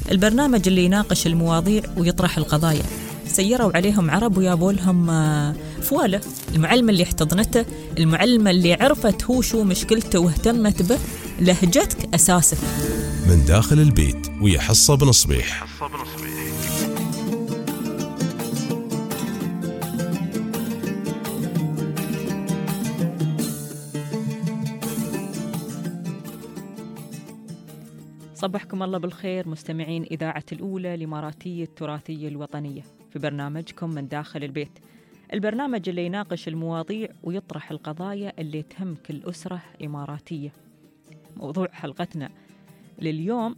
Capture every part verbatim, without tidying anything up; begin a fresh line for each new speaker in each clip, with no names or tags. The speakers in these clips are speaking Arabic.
البرنامج اللي يناقش المواضيع ويطرح القضايا. سيروا عليهم عرب ويابوا لهم فوالة. المعلمة اللي احتضنته، المعلمة اللي عرفت هو شو مشكلته واهتمت به، لهجتك أساسك.
من داخل البيت ويا حصة بن صبيح.
صبحكم الله بالخير مستمعين إذاعة الأولى الإماراتية التراثية الوطنية في برنامجكم من داخل البيت، البرنامج اللي يناقش المواضيع ويطرح القضايا اللي تهم كل أسرة إماراتية. موضوع حلقتنا لليوم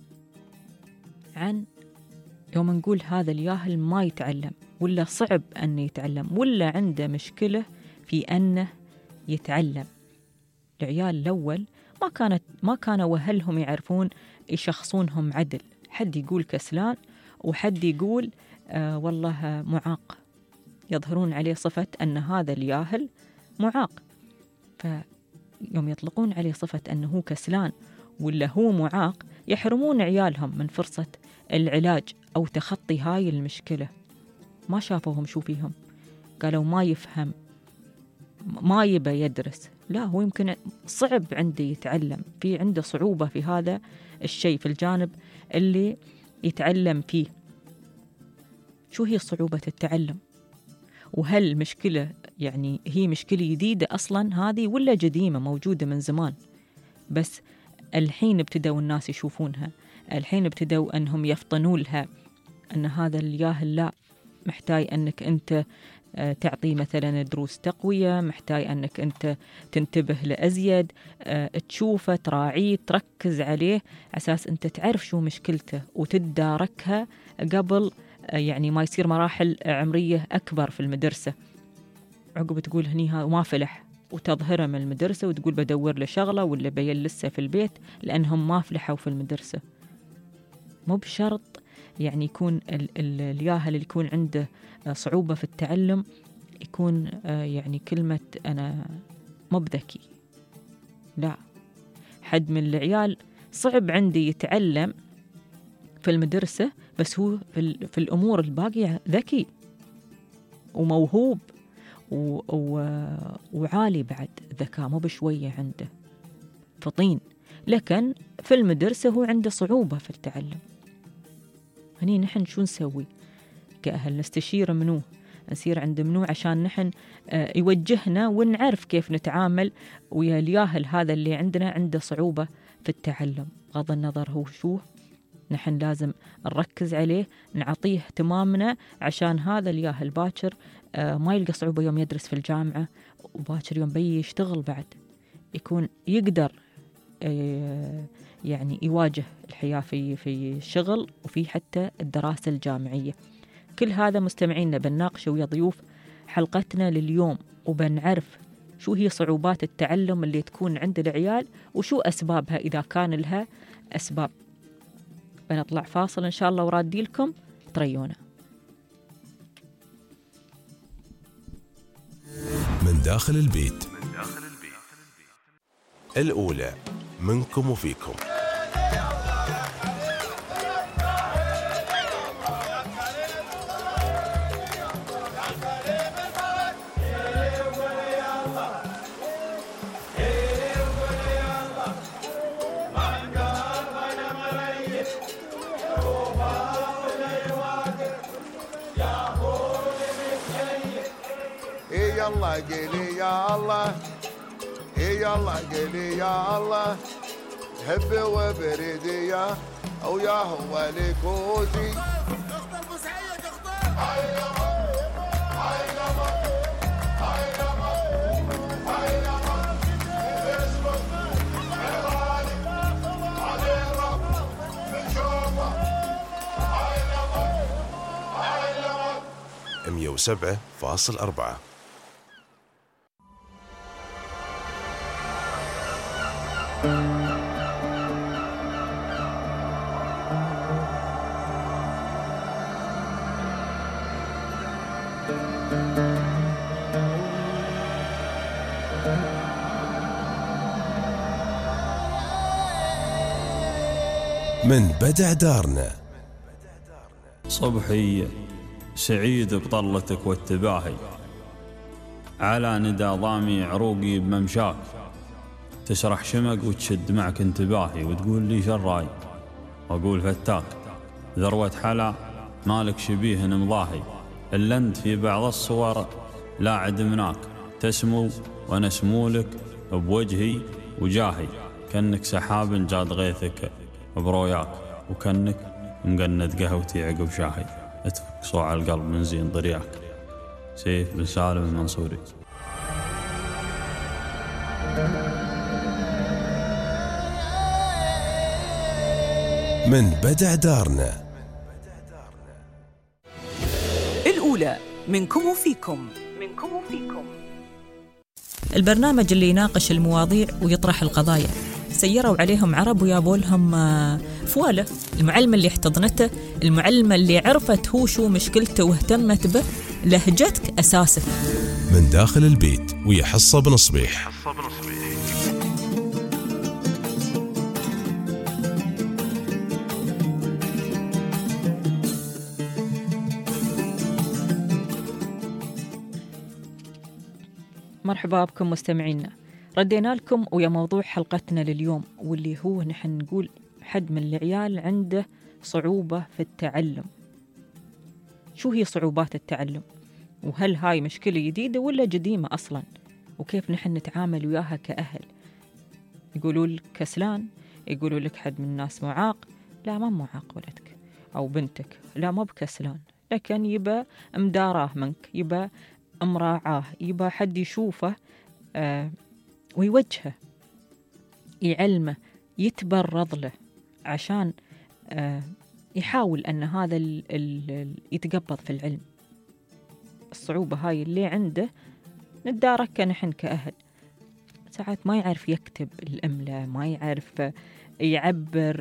عن يوم نقول هذا الياهل ما يتعلم، ولا صعب أن يتعلم، ولا عنده مشكلة في أنه يتعلم. العيال الأول ما كانت ما كانوا أهلهم يعرفون يشخصونهم عدل، حد يقول كسلان وحد يقول آه والله معاق، يظهرون عليه صفة أن هذا الياهل معاق. فيوم يطلقون عليه صفة أنه كسلان ولا هو معاق يحرمون عيالهم من فرصة العلاج أو تخطي هاي المشكلة. ما شافوهم شو فيهم، قالوا ما يفهم، ما يبى يدرس. لا، هو يمكن صعب عنده يتعلم، في عنده صعوبة في هذا الشيء، في الجانب اللي يتعلم فيه. شو هي صعوبة التعلم؟ وهل مشكلة يعني هي مشكلة جديدة أصلا هذه ولا قديمة موجودة من زمان، بس الحين ابتدوا الناس يشوفونها، الحين ابتدوا أنهم يفطنوا لها أن هذا الياهل لا، محتاج أنك أنت تعطي مثلا دروس تقوية، محتاج أنك أنت تنتبه لأزيد، تشوفه، تراعيه، تركز عليه أساس أنت تعرف شو مشكلته وتداركها قبل يعني ما يصير مراحل عمرية أكبر في المدرسة. عقب تقول هنيها وما فلح وتظهره من المدرسة وتقول بدور له شغلة ولا بيل لسه في البيت لأنهم ما فلحوا في المدرسة. مو بشرط يعني يكون الياهل اللي يكون عنده صعوبة في التعلم يكون يعني كلمة أنا مو بذكي. لا، حد من العيال صعب عندي يتعلم في المدرسة بس هو في, في الأمور الباقية ذكي وموهوب و و وعالي بعد ذكاء، مو بشوية عنده فطين، لكن في المدرسة هو عنده صعوبة في التعلم. هني نحن شو نسوي كأهل؟ نستشير منو، نسير عند منو عشان نحن آه يوجهنا ونعرف كيف نتعامل ويا الياهل هذا اللي عندنا عنده صعوبة في التعلم. بغض النظر هو شو، نحن لازم نركز عليه، نعطيه اهتمامنا عشان هذا الياهل باكر آه ما يلقى صعوبة يوم يدرس في الجامعة، وباكر يوم بي يشتغل بعد يكون يقدر آه يعني يواجه الحياة في في الشغل وفي حتى الدراسة الجامعية. كل هذا مستمعينا بنناقشه ويا ضيوف حلقتنا لليوم، وبنعرف شو هي صعوبات التعلم اللي تكون عند العيال وشو أسبابها إذا كان لها أسباب. بنطلع فاصل إن شاء الله ورادي لكم تريونا.
من داخل البيت الأولى منكم وفيكم.
يلا قلي يا الله، يلا قلي يا الله، هب وبرد يا او يا هو لكوزي. اختار بسعيد اختار. هاي يما هاي يما هاي يما هاي يما اسمك غالي علي الرب بنشوفه. هاي يما هاي يما
مية وسبعة فاصل أربعة. من بدع دارنا
صبحي سعيد بطلتك والتباهي، على ندى ضامي عروقي بممشاك، تسرح شمق وتشد معك انتباهي، وتقول لي شراي واقول فتاك، ذروة حلا مالك شبيه مضاهي، إلا انت في بعض الصور لا عدمناك، تسمو وانا سمولك بوجهي وجاهي، كأنك سحاب جاد غيثك بروياك، وكأنك مقند قهوتي عقب شاهي، اتفك صوع القلب من زين ضرياك. سيف بن سالم المنصوري.
من بدع دارنا
الأولى منكم وفيكم منكم وفيكم
البرنامج اللي يناقش المواضيع ويطرح القضايا. سيروا عليهم عرب ويابوا لهم فواله. المعلمة اللي احتضنته، المعلمة اللي عرفت هو شو مشكلته واهتمت به، لهجتك أساسك.
من داخل البيت ويا حصة بن صبيح.
مرحبا بكم مستمعينا، ردينا لكم ويا موضوع حلقتنا لليوم، واللي هو نحن نقول حد من العيال عنده صعوبة في التعلم. شو هي صعوبات التعلم؟ وهل هاي مشكلة جديدة ولا قديمة أصلا؟ وكيف نحن نتعامل وياها كأهل؟ يقولوا لك كسلان، يقولوا لك حد من الناس معاق. لا، ما معاق ولدك أو بنتك، لا ما بكسلان، لكن يبا مداراه منك، يبا امراعاه، يبا حد يشوفه آه ويوجهه، يعلمه، يتبرض له عشان آه يحاول أن هذا ال ال يتقبض في العلم. الصعوبة هاي اللي عنده نتداركها نحن كأهل. ساعات ما يعرف يكتب الإملاء، ما يعرف يعبر،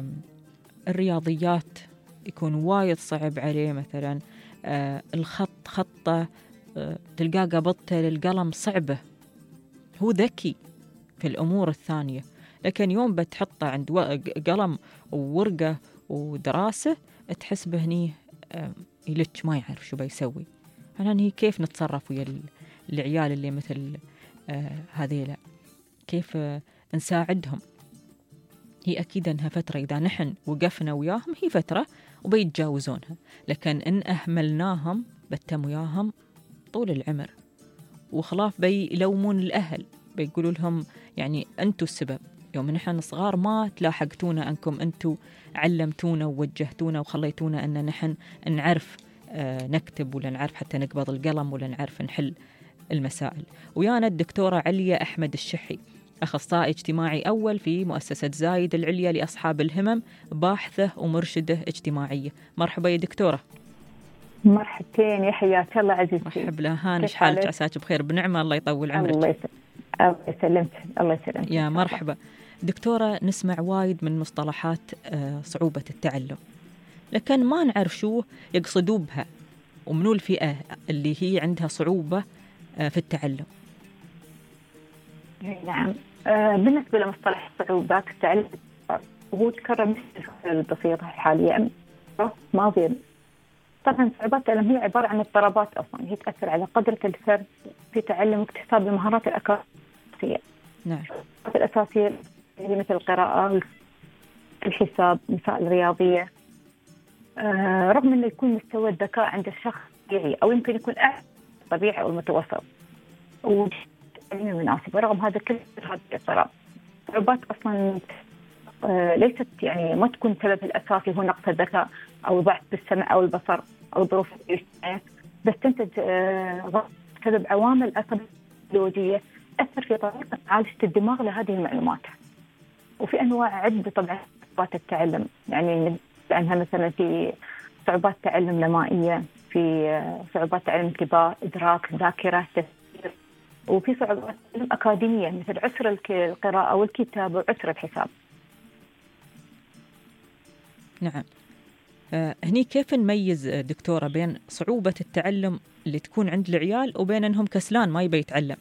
الرياضيات يكون وايد صعب عليه مثلا، آه الخط خطه آه تلقاه قبضته للقلم صعبة. هو ذكي في الأمور الثانية، لكن يوم بتحطه عند قلم وورقة ودراسة تحس بهني آه يلتش، ما يعرف شو بيسوي. الآن هي كيف نتصرف ويا العيال اللي مثل آه هذيلا، كيف آه نساعدهم؟ هي أكيد أنها فترة، إذا نحن وقفنا وياهم هي فترة وبيتجاوزونها، لكن إن أهملناهم بتم وياهم طول العمر. وخلاف بيلومون الأهل، بيقولوا لهم يعني أنتوا السبب، يوم نحن صغار ما تلاحقتونا أنكم أنتوا علمتونا ووجهتونا وخليتونا أن نحن نعرف آه نكتب، ولا نعرف حتى نقبض القلم، ولا نعرف نحل المسائل. ويانا الدكتورة علية أحمد الشحي، أخصائي اجتماعي أول في مؤسسة زايد العليا لأصحاب الهمم، باحثة ومرشدة اجتماعية. مرحبا يا دكتورة.
مرحبتين يا حياك الله عزيزتي.
مرحبا لهان، ايش حالك؟ عساك بخير بنعمة، الله يطول عمرك.
الله يسلمك. الله يسلمك
يا مرحبا دكتورة. نسمع وايد من مصطلحات صعوبة التعلم، لكن ما نعرف شو يقصدوا بها، ومنو الفئة اللي هي عندها صعوبة في التعلم.
نعم، بالنسبة لمصطلح صعوبات التعلم هو تكرر مثل الفترة البسيطة الحالية ماضيا. طبعا صعوبات التعلم هي عبارة عن اضطرابات أصلا هي تأثر على قدرة الفرد في تعلم واكتساب المهارات الأساسية.
نعم.
الأساسية هي مثل القراءة، الحساب، المسائل الرياضية. آه رغم أنه يكون مستوى الذكاء عند الشخص طبيعي، أو يمكن يكون أعلى طبيعي أو المتوسط، والتعليم المناسب، ورغم هذا كل هذه الاضطراب صعوبات أصلا آه ليست يعني ما تكون سبب الأساسي هو نقص الذكاء أو ضعف بالسمع أو البصر أو الظروف الاجتماعية، بس تنتج آه بسبب عوامل أسبابية تأثر في طريقة معالجة الدماغ لهذه المعلومات. وفي أنواع عدة طبعا صعوبات التعلم، يعني عنها مثلا في صعوبات تعلم نمائية، في صعوبات تعلم انتباه، إدراك، ذاكرة، تفكير، وفي صعوبات تعلم أكاديمية مثل عسر القراءة والكتابة وعسر الحساب.
نعم. آه هني كيف نميز دكتورة بين صعوبة التعلم اللي تكون عند العيال وبين أنهم كسلان ما يبي يتعلم؟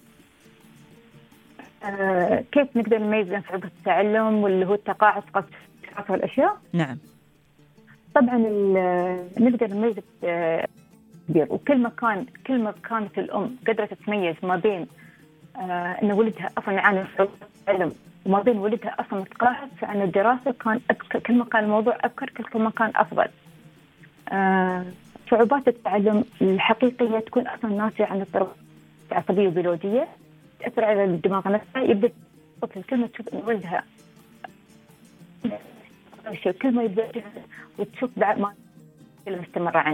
آه كيف نقدر نميز بين صعوبة التعلم واللي هو التقاعس قصد الأشياء؟
نعم.
طبعا نقدر نميز كبير، وكل ما كان كل ما كانت الأم قدرت تميز ما بين آه إن ولدها أصلا يعاني من علم وما بين ولدها أصلا متقاعد، فأن الدراسة كان أبكر. كل ما كان الموضوع أبكر كل ما كان أفضل. آه صعوبات التعلم الحقيقية تكون أصلا ناتجة عن اضطرابات عصبية وبيولوجية تأثر على الدماغ نفسه. يبدأ الطفل كل ما تشوف إن ولدها كل ما يبدأ وتشوف بعد ما مستمرة عنه.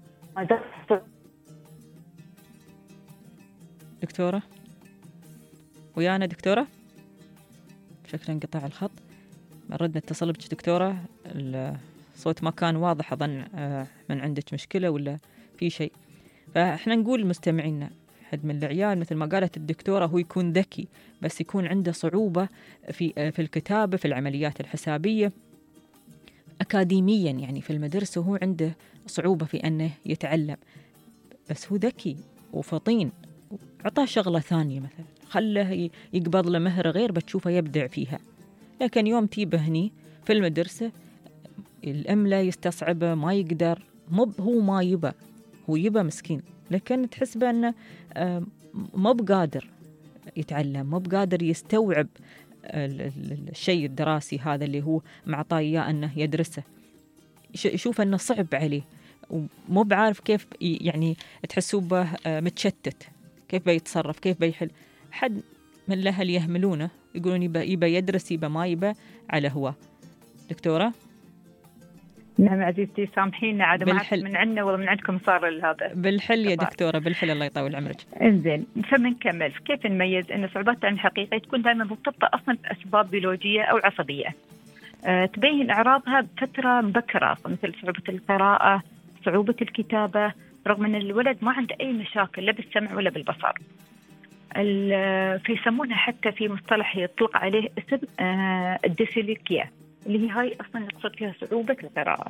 دكتورة ويانا دكتورة، شكرا انقطع الخط. ردنا اتصل بك دكتورة، الصوت ما كان واضح، أظن من عندك مشكلة ولا في شيء. فاحنا نقول لمستمعينا حد من العيال مثل ما قالت الدكتورة هو يكون ذكي بس يكون عنده صعوبة في في الكتابة، في العمليات الحسابية أكاديميا، يعني في المدرسة هو عنده صعوبة في أنه يتعلم، بس هو ذكي وفطين. عطاه شغلة ثانية مثلا، خله يقبض له مهر غير بتشوفه يبدع فيها. لكن يوم تيبه هني في المدرسة الأملة يستصعبه، ما يقدر، مو هو ما يبى، هو يبى مسكين، لكن تحس بأنه مو بقادر يتعلم، مو بقادر يستوعب الشيء الدراسي هذا اللي هو معطاه إياه أنه يدرسه. يشوف أنه صعب عليه ومو بعارف كيف، يعني تحسوا به متشتت، كيف بيتصرف، كيف بيحل. حد من الأهل يهملونه يقولون يبى يبى يدرس، يبى ما يبى على هو. دكتورة؟
نعم عزيزتي، سامحينا عاد ما من عندنا ولا من عندكم صار هذا.
بالحل يا دكتورة، بالحل، الله يطول عمرك.
انزين، فمنكمل كيف نميز ان صعوبات التعلم الحقيقية تكون دائما مرتبطة اصلا باسباب بيولوجية او عصبية. أه تبين اعراضها بفترة مبكرة، مثل صعوبة القراءة، صعوبة الكتابة، رغم ان الولد ما عنده اي مشاكل لا بالسمع ولا بالبصر. فيسمونها حتى في مصطلح يطلق عليه اسم أه الديسلكيا، اللي هي هاي أصلاً يقصد فيها صعوبة القراءة.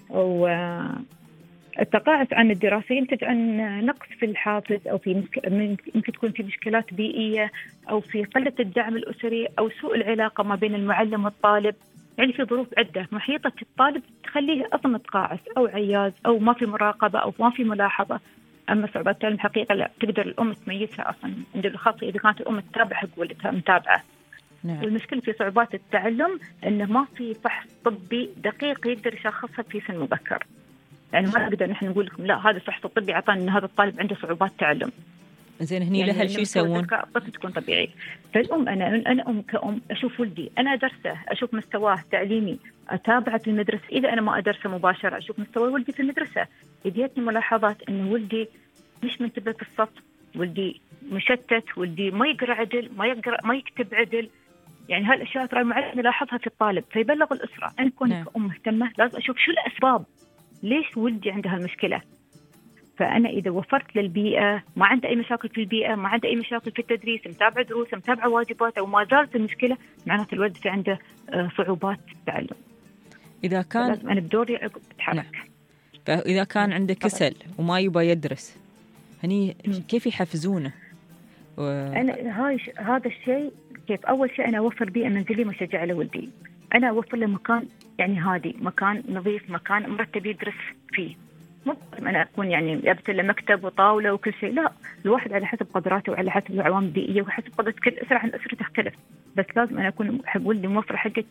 والتقاعس عن الدراسة ينتج عن نقص في الحافز، أو في ممكن تكون في مشكلات بيئية، أو في قلة الدعم الأسري، أو سوء العلاقة ما بين المعلم والطالب. يعني في ظروف عدة محيطة الطالب تخليه أصلاً متقاعس أو عياز أو ما في مراقبة أو ما في ملاحظة. أما صعوبات التعلم حقيقة لا تقدر الأم تميزها أصلاً عند الخاصة إذا كانت الأم تتابع حق ولدها متابعة.
نعم.
والمشكلة في صعوبات التعلم إنه ما في فحص طبي دقيق يقدر يشخصها في سن مبكر. يعني ما نقدر نحن نقول لكم لا هذا الفحص الطبي عطانا إن هذا الطالب عنده صعوبات تعلم.
زين هني
يعني
لها شو يسوون؟
الطفل تكون طبيعي. فالأم أنا أنا أم كأم أشوف ولدي، أنا أدرسه، أشوف مستواه تعليمي، أتابعه في المدرسة. إذا أنا ما أدرسه مباشرة أشوف مستوى ولدي في المدرسة. إذا جتني ملاحظات إنه ولدي مش منتبه في الصف، ولدي مشتت، ولدي ما يقرأ عدل، ما يقرأ ما يكتب عدل، يعني هالأشياء ترى المعلم يلاحظها في الطالب فيبلغ الأسرة. أنا كوني
نعم.
كأم مهتمة لازم أشوف شو الأسباب ليش ولدي عنده هالمشكلة. فأنا إذا وفرت للبيئة، ما عنده أي مشاكل في البيئة، ما عنده أي مشاكل في التدريس، متابعة دروسه، متابعة واجباته، وما زالت المشكلة، معناته الولد في عنده صعوبات تعلم.
إذا كان
لازم أنا بدوري أتحرك.
نعم. فإذا كان عنده كسل وما يبغى يدرس، هني كيف يحفزونه؟
و... أنا هاي هذا الشيء كيف. أول شيء أنا أوفر بيئة منزلية مشجعة لولدي. أنا أوفر له مكان يعني هادي، مكان نظيف، مكان مرتب يدرس فيه. مو أنا أكون يعني جبت له مكتب وطاولة وكل شيء، لا، الواحد على حسب قدراته وعلى حسب العوامل البيئية وحسب قدرة كل أسرة عن أسرة تختلف. بس لازم أنا أكون أحب ولدي موفر حقة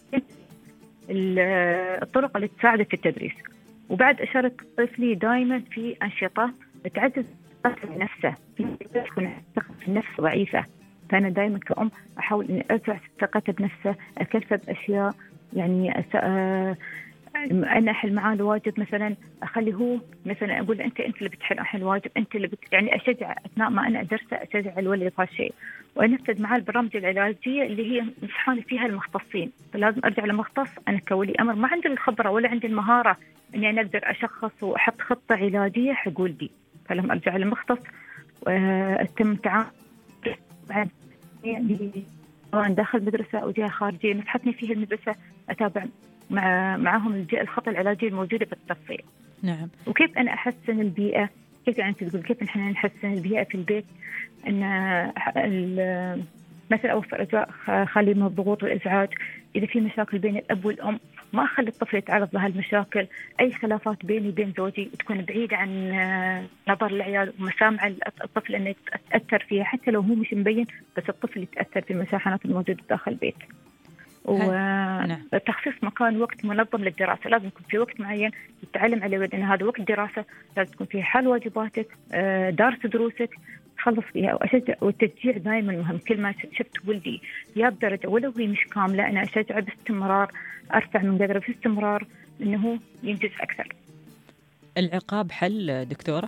الطرق اللي تساعده في التدريس. وبعد أشارك طفلي دائما في أنشطة تعزز نفسه، تكون ثقة في النفس ضعيفة. فأنا دائما كأم أحاول إني أرجع ثقته بنفسه، أكلفه بأشياء، يعني أس... أنا أحل معاه الواجب مثلا، أخلي هو مثلا أقول أنت أنت اللي بتحل أحل الواجب، أنت اللي بت... يعني أشجع أثناء ما أنا أدرسه، أشجع الولد في هالشيء. وأنفذ معاه البرامج العلاجية اللي هي امتحان فيها المختصين. فلازم أرجع لمختص. أنا كولي أمر ما عندي الخبرة ولا عندي المهارة إني أنا أقدر أشخص وأحط خطة علاجية حق ولدي، فلما أرجع لمختص وأتم تعامل بعد سواء داخل المدرسة أو جهة خارجية نصحتني فيها المدرسة، أتابع مع معهم الخطة العلاجية الموجودة بالتصفية.
نعم.
وكيف أنا أحسن البيئة؟ كيف يعني تقول كيف نحن نحسن البيئة في البيت؟ إن مثلا أوفر أجواء خالية من الضغوط والإزعاج. إذا في مشاكل بين الأب والأم ما أخلي الطفل يتعرض لهالمشاكل. أي خلافات بيني وبين زوجي تكون بعيدة عن نظر العيال ومسامع الطفل أنه يتأثر فيها، حتى لو هو مش مبين، بس الطفل يتأثر في المشاحنات الموجودة داخل البيت. وتخصيص مكان وقت منظم للدراسة، لازم يكون في وقت معين يتعلم عليه أن هذا وقت دراسة، لازم تكون فيه حل واجباتك، دارس دروسك، تخلص فيها. وأشجع، والتشجيع دائما مهم. كل ما شفت ولدي يا بدرجة ولو هي مش كاملة أنا أشجعه باستمرار، أرفع من قدره باستمرار إنه ينجز أكثر.
العقاب حل دكتورة؟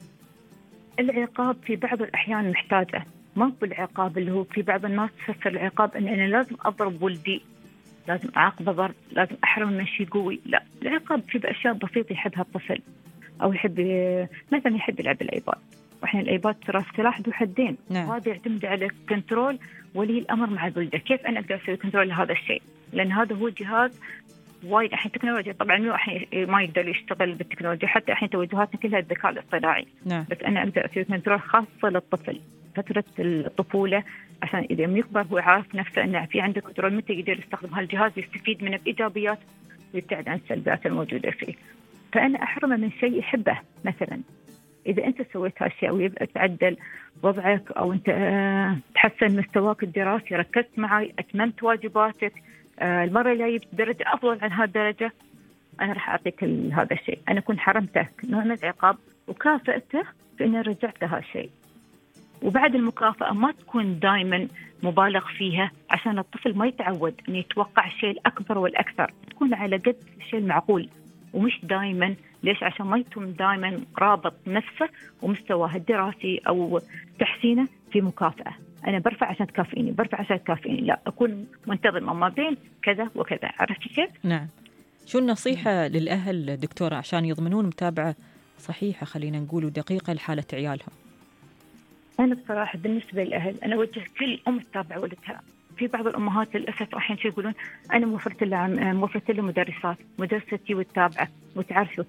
العقاب في بعض الأحيان محتاجة، ما بالعقاب اللي هو في بعض الناس تفسر العقاب أن أنا لازم أضرب ولدي، لازم أعاقبه ضرب، لازم أحرم من شيء قوي. لا، العقاب في أشياء بسيطة يحبها الطفل، أو يحب مثلا يحب يلعب الأيباد، وإحنا الأيباد ترى سلاح ذو حدين.
نعم.
وهذا يعتمد على كنترول ولي الأمر مع الولد، كيف أنا أقدر أسوي كنترول لهذا الشيء، لأن هذا هو جهاز وايد الحين تكنولوجيا. طبعا مو الحين ما يقدر يشتغل بالتكنولوجيا، حتى الحين توجهاتنا كلها الذكاء الاصطناعي.
نعم.
بس أنا أقدر أسوي كنترول خاصة للطفل فترة الطفولة، عشان إذا يكبر هو عارف نفسه أنه في عنده كنترول، متى يقدر يستخدم هالجهاز يستفيد منه بإيجابيات ويبتعد عن السلبيات الموجودة فيه. فأنا أحرمه من شيء يحبه. مثلا إذا أنت سويت هالشيء ويبقى تعدل وضعك، أو أنت تحسن مستواك الدراسي، ركزت معي، أتممت واجباتك، المرة اللي جبت درجة أفضل عن هالدرجة، أنا راح أعطيك هذا الشيء. أنا أكون حرمته نوع من العقاب وكافئته بأني رجعت له هالشيء. وبعد المكافأة ما تكون دائما مبالغ فيها، عشان الطفل ما يتعود أن يتوقع الشيء الأكبر والأكثر، تكون على قد الشيء المعقول، ومش دائما. ليش؟ عشان ما يتم دائما رابط نفسه ومستواه الدراسي أو تحسينه في مكافأة. أنا برفع عشان تكافئيني، برفع عشان تكافئيني، لا، أكون منتظمة ما بين كذا وكذا. عرفتي كيف؟
نعم. شو النصيحة للأهل دكتورة عشان يضمنون متابعة صحيحة، خلينا نقول، ودقيقة لحالة عيالهم؟
أنا بصراحة بالنسبة للأهل أنا أوجه كل أم تتابع ولدها. في بعض الأمهات للأسف راح يقولون أنا موفرت له موفرت له مدرسات، مدرستي وتتابعه وتعرفوا.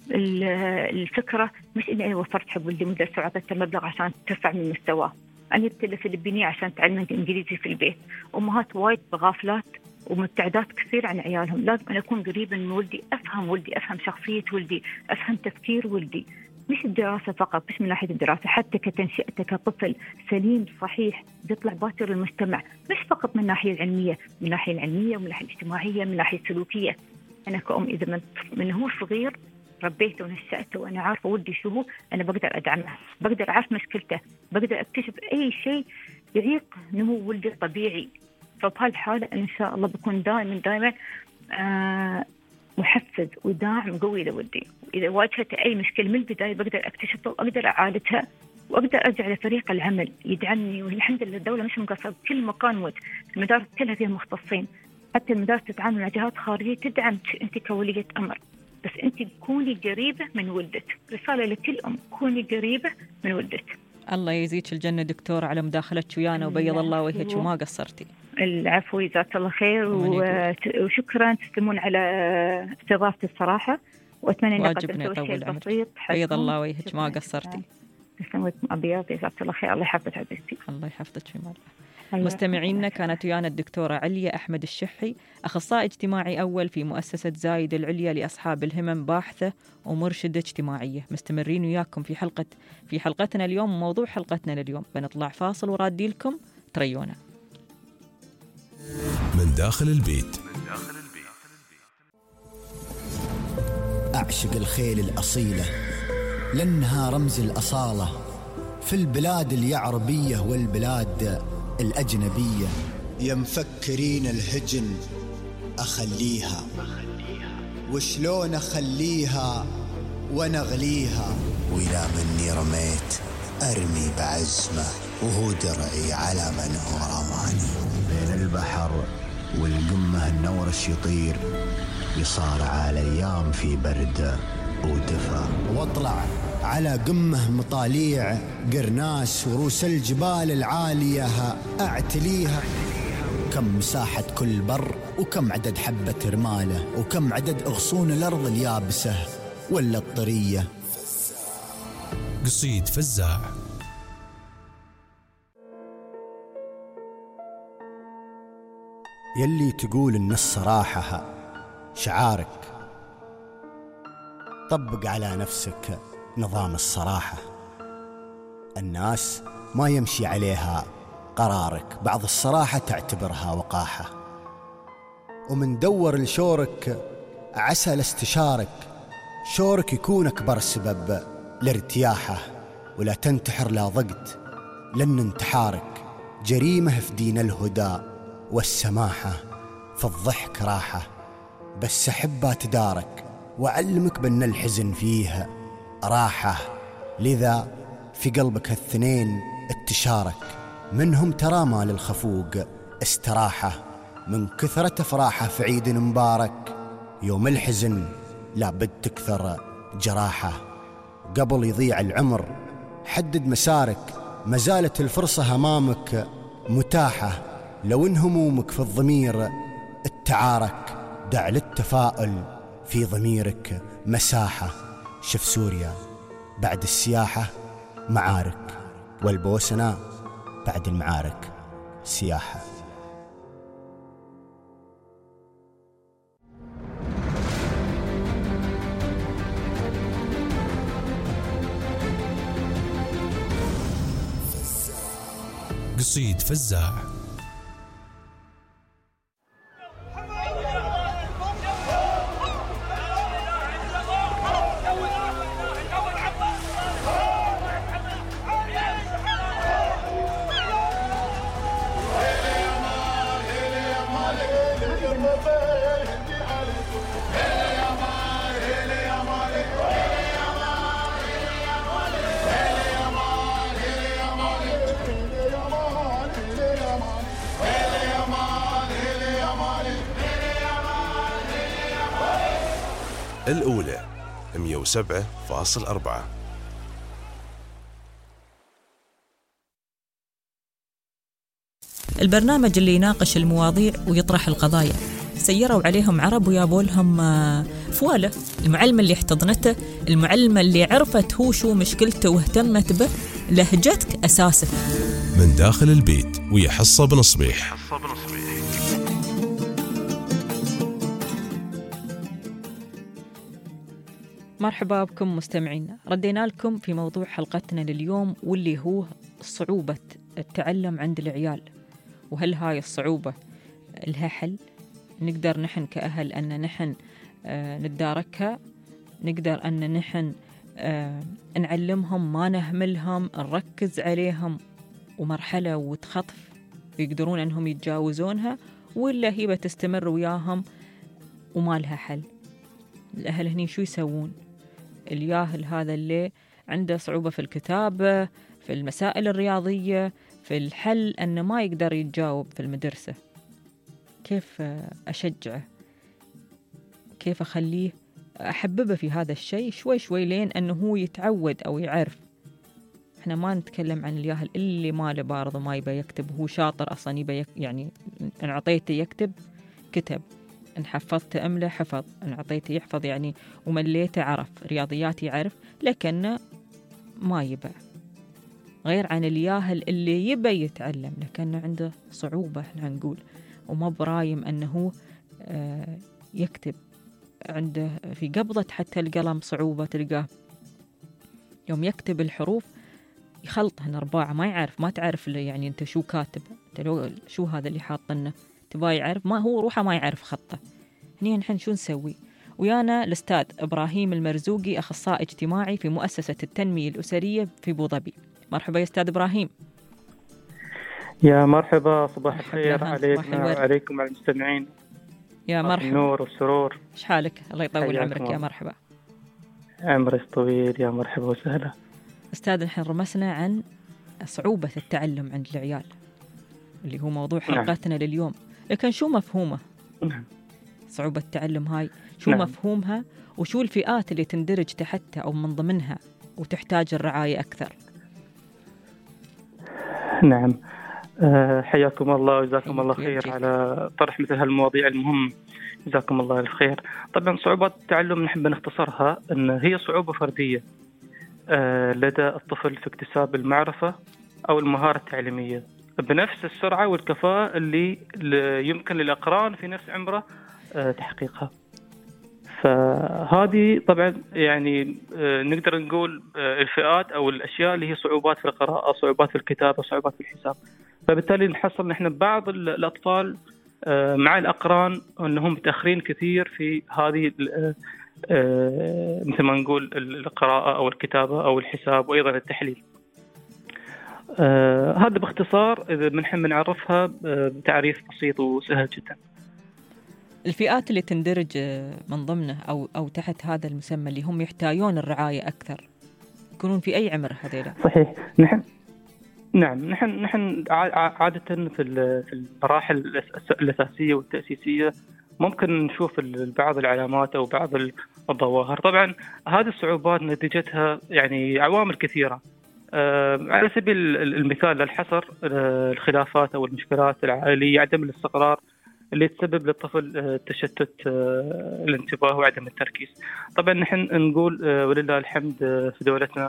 الفكرة مش إني أنا وفرت حق ولدي مدرسة وعطيته مبلغ عشان ترفع من مستواه، أنا جبت له فلبينية عشان تعلم إنجليزي في البيت. أمهات وايد بغافلات ومبتعدات كثير عن عيالهم. لازم أنا أكون قريبا من ولدي، أفهم ولدي، أفهم شخصية ولدي، أفهم تفكير ولدي، مش الدراسة فقط، مش من ناحية الدراسة، حتى كتنشئته كطفل سليم صحيح يطلع باكر المجتمع، مش فقط من الناحية العلمية، من الناحية العلمية ومن الناحية الاجتماعية، من الناحية السلوكية. أنا كأم إذا من, من هو صغير ربيته ونشأته وأنا عارفة ولدي شو هو، أنا بقدر أدعمه، بقدر أعرف مشكلته، بقدر أكتشف أي شيء يعيق نمو ولدي الطبيعي. فبهالحالة إن شاء الله بكون دائما دائما آه محفز وداعم قوي لولدي. إذا واجهت أي مشكلة من البداية بقدر أكتشفها وأقدر أعالجها، وأقدر أرجع لفريق العمل يدعمني. والحمد لله الدولة مش مقصرة، كل مكان موت، المدارس كلها فيها مختصين، حتى المدارس تتعامل مع جهات خارجية تدعم أنت كولية أمر، بس أنت كوني قريبة من ولدك. رسالة لكل أم، كوني قريبة من ولدك.
الله يزيدك الجنة دكتور على مداخلتك ويانا، وبيض الله وجهك وما قصرتي.
العفو، جزاك الله خير، وشكرا تسلمون على استضافتي الصراحة، وأتمنى أن
واجبنا يطول عمرك. بيض الله وجهك ما قصرتي.
تسلموا أبيض، جزاك الله خير، الله يحفظك عزيزتي.
الله يحفظك في مالك. مستمعينا، كانت ويانا الدكتورة عليا أحمد الشحي، أخصائي اجتماعي أول في مؤسسة زايد العليا لأصحاب الهمم، باحثة ومرشدة اجتماعية. مستمرين وياكم في حلقة في حلقتنا اليوم. موضوع حلقتنا لليوم بنطلع فاصل ورادي لكم تريونا.
من داخل البيت.
أعشق الخيل الأصيلة لأنها رمز الأصالة في البلاد اليعربية والبلاد الأجنبية.
يا مفكرين الهجن أخليها، وشلون أخليها ونغليها، وإلى مني رميت أرمي بعزمة، وهو درعي على من هو رماني. بين البحر والقمة النورش يطير، يصارع الأيام في برد ودفا،
واطلع على قمة مطاليع قرناس وروس الجبال العالية أعتليها. كم مساحة كل بر، وكم عدد حبة رمالة، وكم عدد أغصون الأرض اليابسة ولا الطرية.
قصيد فزاع.
يلي تقول إن الصراحة شعارك. طبق على نفسك نظام الصراحة، الناس ما يمشي عليها قرارك، بعض الصراحة تعتبرها وقاحة. ومن دور لشورك عسى لاستشارك، شورك يكون أكبر سبب لارتياحه. ولا تنتحر لا ضقت، لأن انتحارك جريمة في دين الهدى والسماحة. فالضحك راحة، بس أحبها تدارك، وأعلمك بأن الحزن فيه راحة. لذا في قلبك الاثنين اتشارك، منهم ترى ما للخفوق استراحة. من كثرة أفراحه في عيد مبارك، يوم الحزن لابد تكثر جراحة. قبل يضيع العمر حدد مسارك، ما زالت الفرصة أمامك متاحة. لو إن همومك في الضمير التعارك، دع للتفاؤل في ضميرك مساحة. شف سوريا بعد السياحة معارك، والبوسنة بعد المعارك سياحة.
قصيد فزاع.
الأولى مئة وسبعة فاصلة أربعة.
البرنامج اللي يناقش المواضيع ويطرح القضايا. سيروا عليهم عرب ويابوا لهم فوالة. المعلمة اللي احتضنته، المعلمة اللي عرفت هو شو مشكلته واهتمت به، لهجتك أساسك.
من داخل البيت ويا حصة بن صبيح.
مرحبا بكم مستمعينا. ردينا لكم في موضوع حلقتنا لليوم، واللي هو صعوبة التعلم عند العيال. وهل هاي الصعوبة لها حل؟ نقدر نحن كأهل أن نحن آه نتداركها، نقدر أن نحن آه نعلمهم، ما نهملهم، نركز عليهم، ومرحلة وتخطف يقدرون أنهم يتجاوزونها، ولا هي بتستمر وياهم وما لها حل؟ الأهل هني شو يسوون؟ الياهل هذا اللي عنده صعوبة في الكتابة، في المسائل الرياضية، في الحل، أنه ما يقدر يتجاوب في المدرسة، كيف أشجعه؟ كيف أخليه أحببه في هذا الشيء شوي شوي لين أنه هو يتعود أو يعرف. إحنا ما نتكلم عن الياهل اللي ما له بارض وما يبى يكتب، هو شاطر أصلا يبى يك... يعني أن عطيته يكتب كتب، أن حفظته أمله حفظ، أن عطيته يحفظ يعني، ومليته عرف، رياضيات يعرف، لكن ما يبى. غير عن الياهل اللي يبى يتعلم لكنه عنده صعوبة، احنا نقول، وما برايم أنه آه يكتب، عنده في قبضة حتى القلم صعوبة، تلقاه يوم يكتب الحروف يخلطهن أرباعة، ما يعرف، ما تعرف يعني أنت شو كاتب، أنت لو شو هذا اللي حاطنه، تبغى يعرف، ما هو روحه ما يعرف خطه. هني نحن شو نسوي؟ ويانا الأستاذ إبراهيم المرزوقي، أخصائي اجتماعي في مؤسسة التنمية الأسرية في أبو ظبي. مرحبا يا أستاذ إبراهيم.
يا مرحبا، صباح الخير عليكم وعليكم على المستمعين.
يا مرحبا،
النور والسرور.
إيش حالك؟ الله يطول عمرك. يا مرحبا،
عمرك طويل. يا مرحبا وسهلا.
أستاذ، نحن رمسنا عن صعوبة التعلم عند العيال اللي هو موضوع حلقتنا نعم. لليوم، لكن شو مفهومه؟
نعم.
صعوبة التعلم هاي شو نعم. مفهومها، وشو الفئات اللي تندرج تحتها أو من ضمنها وتحتاج الرعاية أكثر؟
نعم، أه حياكم الله وجزاكم الله خير جيك. على طرح مثل هالمواضيع المهمة، جزاكم الله الخير. طبعا صعوبات التعلم نحب نختصرها أن هي صعوبة فردية أه لدى الطفل في اكتساب المعرفة أو المهارة التعليمية بنفس السرعة والكفاءة اللي يمكن للأقران في نفس عمره تحقيقها. فهذه طبعا يعني نقدر نقول الفئات أو الأشياء اللي هي صعوبات في القراءة، صعوبات في الكتابة، صعوبات في الحساب. فبالتالي نحصل نحن بعض الأطفال مع الأقران أنهم متأخرين كثير في هذه مثل ما نقول القراءة أو الكتابة أو الحساب وأيضا التحليل. هذا باختصار إذا بنحب نعرفها بتعريف بسيط وسهل جدا.
الفئات اللي تندرج من ضمنه أو أو تحت هذا المسمى اللي هم يحتاجون الرعاية أكثر يكونون في أي عمر هذيلا؟
صحيح. نحن نعم نحن نحن عادة في في المراحل الأساسية والتأسيسية ممكن نشوف بعض العلامات أو بعض الظواهر. طبعا هذه الصعوبات نتيجتها يعني عوامل كثيرة. على سبيل المثال للحصر الخلافات أو المشكلات العائلية، عدم الاستقرار اللي تسبب للطفل تشتت الانتباه وعدم التركيز. طبعا نحن نقول ولله الحمد في دولتنا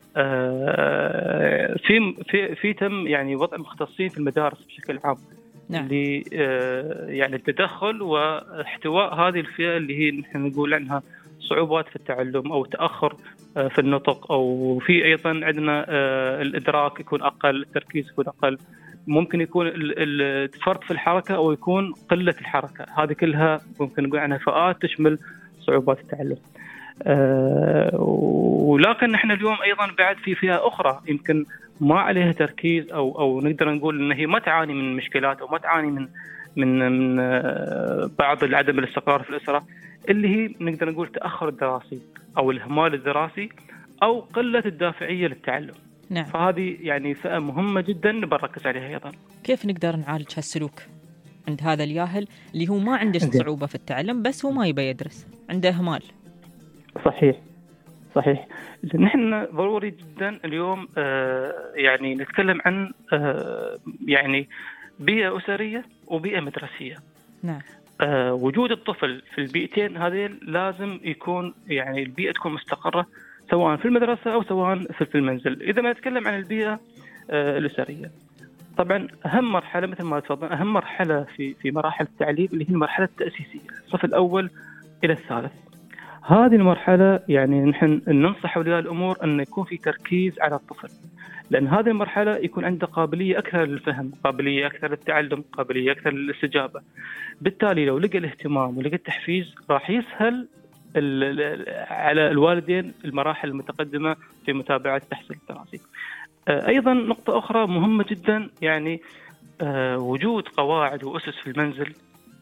في في في تم يعني وضع مختصين في المدارس بشكل عام. نعم. ل يعني التدخل واحتواء هذه الفئة اللي هي نحن نقول عنها صعوبات في التعلم أو تأخر في النطق، أو في أيضا عندنا الإدراك يكون أقل، التركيز يكون أقل، ممكن يكون الفرط في الحركة أو يكون قلة الحركة. هذه كلها ممكن نقول عنها فئات تشمل صعوبات التعلم. أه ولكن نحن اليوم أيضا بعد في فئة أخرى يمكن ما عليها تركيز أو أو نقدر نقول إن هي ما تعاني من مشكلات أو ما تعاني من من من بعض عدم الاستقرار في الأسرة، اللي هي نقدر نقول تأخر الدراسي أو الإهمال الدراسي أو قلة الدافعية للتعلم.
نعم.
فهذه يعني فئة مهمة جدا نركز عليها أيضا.
كيف نقدر نعالج هالسلوك عند هذا الياهل اللي هو ما عنده صعوبة في التعلم بس هو ما يبي يدرس، عنده إهمال؟
صحيح صحيح. نحن ضروري جدا اليوم آه يعني نتكلم عن آه يعني بيئة أسرية وبيئة مدرسية.
نعم.
آه وجود الطفل في البيئتين هذه لازم يكون يعني البيئة تكون مستقرة سواء في المدرسة أو سواء في المنزل. إذا ما نتكلم عن البيئة آه الأسرية، طبعا أهم مرحلة مثل ما تفضل أهم مرحلة في في مراحل التعليم اللي هي المرحلة التأسيسية، الصف الأول إلى الثالث. هذه المرحلة يعني نحن ننصح أولياء الأمور أن يكون في تركيز على الطفل، لأن هذه المرحلة يكون عنده قابلية أكثر للفهم، قابلية أكثر للتعلم، قابلية أكثر للاستجابة. بالتالي لو لقى الاهتمام ولقى التحفيز راح يسهل على الوالدين المراحل المتقدمة في متابعة التحصيل الدراسي. أيضا نقطة أخرى مهمة جدا يعني وجود قواعد وأسس في المنزل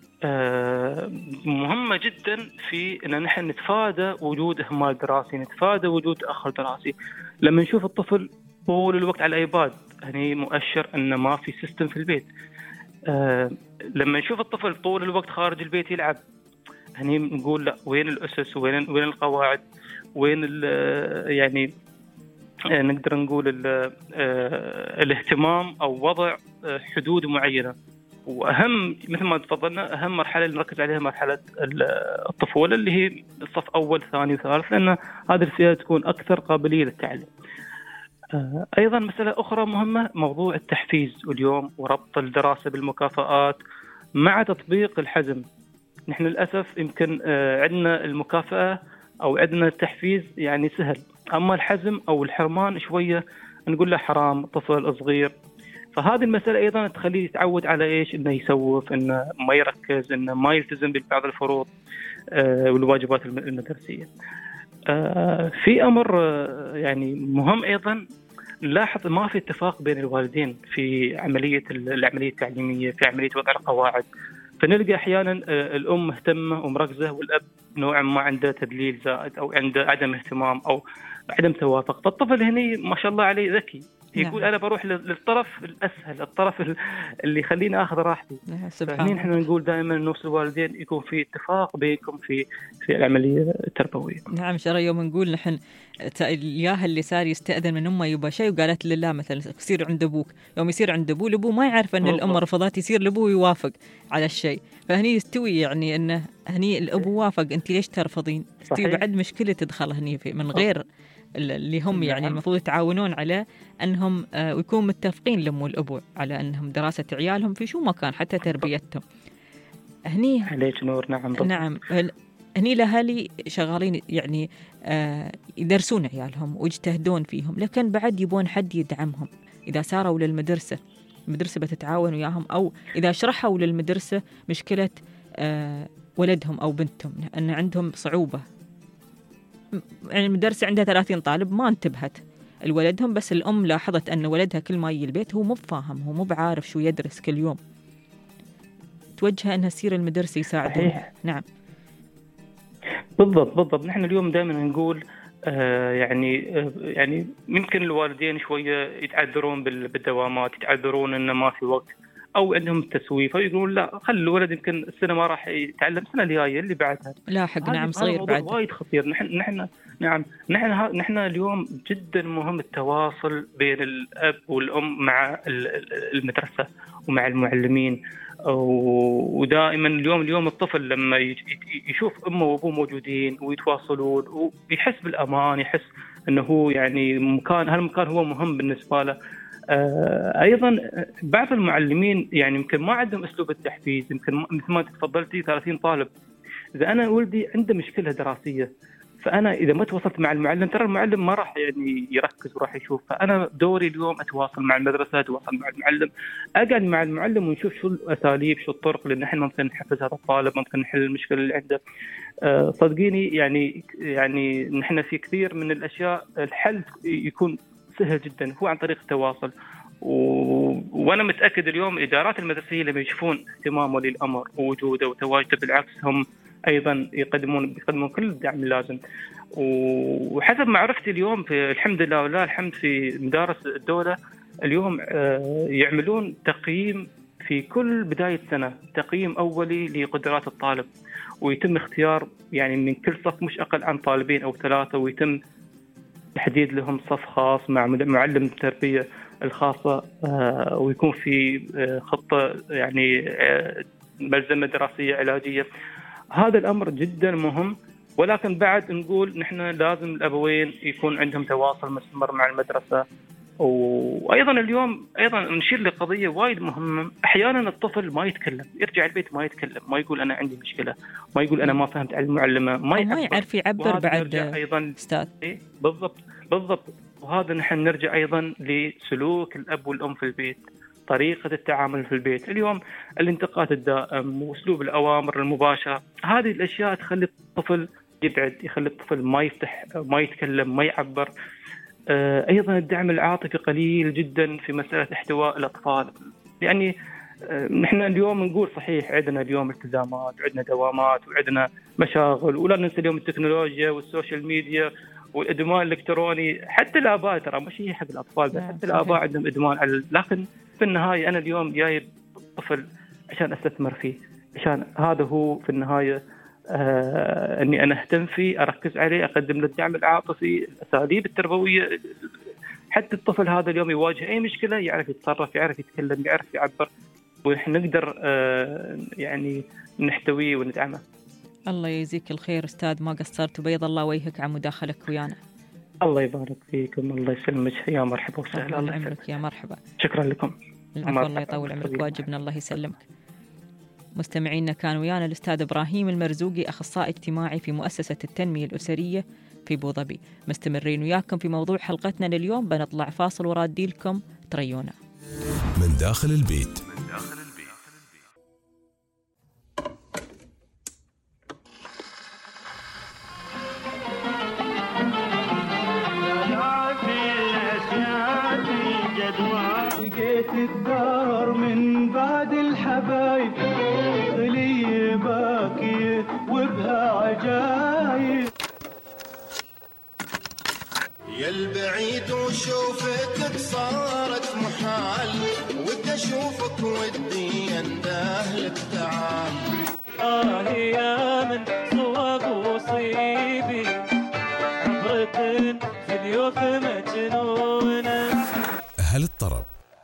مهمة جدا في أن نحن نتفادى وجود إهمال دراسي، نتفادى وجود تأخر دراسي. لما نشوف الطفل طول الوقت على الآيباد يعني مؤشر أن ما في سيستم في البيت. لما نشوف الطفل طول الوقت خارج البيت يلعب، يعني نقول لا، وين الأسس وين وين القواعد، وين يعني نقدر نقول الاهتمام أو وضع حدود معينة. وأهم مثل ما تفضلنا أهم مرحلة اللي نركز عليها مرحلة الطفولة اللي هي الصف أول ثاني وثالث، لأن هذه الفئة تكون أكثر قابلية للتعلم. أيضا مسألة أخرى مهمة موضوع التحفيز واليوم وربط الدراسة بالمكافآت مع تطبيق الحزم. نحن للأسف يمكن عندنا المكافأة أو عندنا التحفيز يعني سهل، أما الحزم أو الحرمان شوية نقول له حرام، طفل صغير. فهذه المسألة أيضا تخليه يتعود على إيش؟ إنه يسوف، إنه ما يركز، إنه ما يلتزم ببعض الفروض والواجبات المدرسية. في أمر يعني مهم أيضا نلاحظ ما في اتفاق بين الوالدين في عملية العملية التعليمية، في عملية وضع القواعد. فنلقى أحيانا الأم مهتمة ومركزة والأب نوعا ما عنده تدليل زائد أو عنده عدم اهتمام أو عدم توافق. فالطفل هني ما شاء الله عليه ذكي، يقول أنا بروح للطرف الأسهل، الطرف اللي يخليني أخذ راحتي. فهني نحن نقول دائما نوصل الوالدين يكون في اتفاق بينكم في في العملية التربوية.
نعم شرى، يوم نقول نحن الياه اللي صار يستأذن من أمه يبغى شيء وقالت لله مثلا يصير عند أبوك، يوم يصير عند أبوه لأبوه ما يعرف أن الأم رفضت، يصير لأبوه يوافق على الشيء. فهني يستوي يعني أنه هني الأبو وافق، أنت ليش ترفضين؟ تستوي بعد مشكلة تدخل هني في من غير اللي هم يعني المفروض يتعاونون على أنهم ويكونوا متفقين الأم والأبو على أنهم دراسة عيالهم في شو مكان حتى تربيتهم. هني
عليك نور. نعم
نعم هني الأهالي شغالين يعني آه يدرسون عيالهم ويجتهدون فيهم، لكن بعد يبون حد يدعمهم. إذا ساروا للمدرسة المدرسة بتتعاون وياهم، أو إذا شرحوا للمدرسة مشكلة آه ولدهم أو بنتهم أن عندهم صعوبة، يعني المدرسة عندها ثلاثين طالب ما انتبهت لولدهم، بس الأم لاحظت أن ولدها كل ما يجي البيت هو مو بفاهم، هو مو بعارف شو يدرس كل يوم، توجهها أنها تصير المدرسة يساعدونها. نعم
بالضبط بالضبط. نحن اليوم دائما نقول آه يعني آه يعني يمكن الوالدين شوية يتعذرون بالدوامات، يتعذرون إنه ما في وقت أو عندهم تسويف، أو يقولون لا خلي الولد يمكن السنة ما راح يتعلم، السنة الجاية اللي بعدها
لاحق. نعم صغير بعد.
وايد خطير. نحن نحن نعم نحن نحن اليوم جدا مهم التواصل بين الأب والأم مع المدرسة ومع المعلمين. ودائما اليوم اليوم الطفل لما يشوف أمه وأبوه موجودين ويتواصلون ويحس بالأمان، يحس أنه هو يعني مكان هالمكان هو مهم بالنسبة له. آه أيضا بعض المعلمين يعني يمكن ما عندهم أسلوب التحفيز، يمكن مثل ما تفضلتي ثلاثين طالب، إذا أنا ولدي عنده مشكلة دراسية فأنا إذا ما تواصلت مع المعلم ترى المعلم ما راح يعني يركز وراح يشوف. فأنا دوري اليوم أتواصل مع المدرسة، أتواصل مع المعلم، أقعد مع المعلم ونشوف شو الأساليب شو الطرق اللي نحن ممكن نحفز هذا الطالب، ممكن نحل المشكلة اللي عنده. أه صدقيني يعني يعني نحن في كثير من الأشياء الحل يكون سهل جدا، هو عن طريق التواصل. و... وأنا متأكد اليوم إدارات المدرسية لما يشوفون اهتمام ولي الأمر ووجوده وتواجده بالعكس هم أيضا يقدمون يقدمون كل الدعم اللازم. وحسب معرفتي اليوم في الحمد لله ولله الحمد في مدارس الدولة اليوم يعملون تقييم في كل بداية سنة، تقييم أولي لقدرات الطالب، ويتم اختيار يعني من كل صف مش أقل عن طالبين أو ثلاثة، ويتم تحديد لهم صف خاص مع معلم التربية الخاصة، ويكون في خطة يعني ملزمة دراسية علاجية. هذا الأمر جدا مهم. ولكن بعد نقول نحن لازم الأبوين يكون عندهم تواصل مستمر مع المدرسة. وأيضا اليوم أيضا نشير لقضية وايد مهمة، أحيانا الطفل ما يتكلم، يرجع البيت ما يتكلم، ما يقول أنا عندي مشكلة، ما يقول أنا ما فهمت على المعلمة، ما
ما يعرف يعبر بعد
أيضا
أستاذ.
بالضبط بالضبط. وهذا نحن نرجع أيضا لسلوك الأب والأم في البيت، طريقة التعامل في البيت. اليوم الانتقاد الدائم وأسلوب الأوامر المباشرة، هذه الأشياء تخلي الطفل يبعد، يخلي الطفل ما يفتح، ما يتكلم، ما يعبر. أيضا الدعم العاطفي قليل جدا في مسألة احتواء الأطفال. يعني نحن اليوم نقول صحيح عندنا اليوم التزامات وعندنا دوامات وعندنا مشاغل، ولا ننسى اليوم التكنولوجيا والسوشيال ميديا والإدمان الإلكتروني. حتى الآباء ترى مش هي حق الأطفال بس، حتى الآباء عندهم إدمان على. لكن في النهاية أنا اليوم جايب طفل عشان أستثمر فيه، عشان هذا هو في النهاية آه أني أنا أهتم فيه، أركز عليه، أقدم له الدعم العاطفي، الأساليب التربوية. حتى الطفل هذا اليوم يواجه أي مشكلة يعرف يتصرف، يعرف يتكلم، يعرف يعبر، ونحن نقدر آه يعني نحتويه وندعمه.
الله يجزيك الخير أستاذ، ما قصرت، وبيض الله وجهك عن مداخلك ويانا. الله
يبارك فيكم، الله يسلمك، يا مرحبا وسهلا.
الله عمرك، يا مرحبا.
شكرا لكم.
العفو، الله يطول عمرك، واجبنا الله يسلمك. مستمعينا كان ويانا الأستاذ إبراهيم المرزوقي، أخصائي اجتماعي في مؤسسة التنمية الأسرية في أبو ظبي. مستمرين وياكم في موضوع حلقتنا لليوم، بنطلع فاصل ورادي لكم تريونا.
من داخل البيت.
لقيت الدار من بعد الحبايب غلي باكية وبها عجايب.
يا البعيد وشوفتك صارت محال، ودي اشوفك ودي اندهلك تعال.
آه يا من صواب وصيبي عبرة في اليوف مجنونة.
أهل الطرب.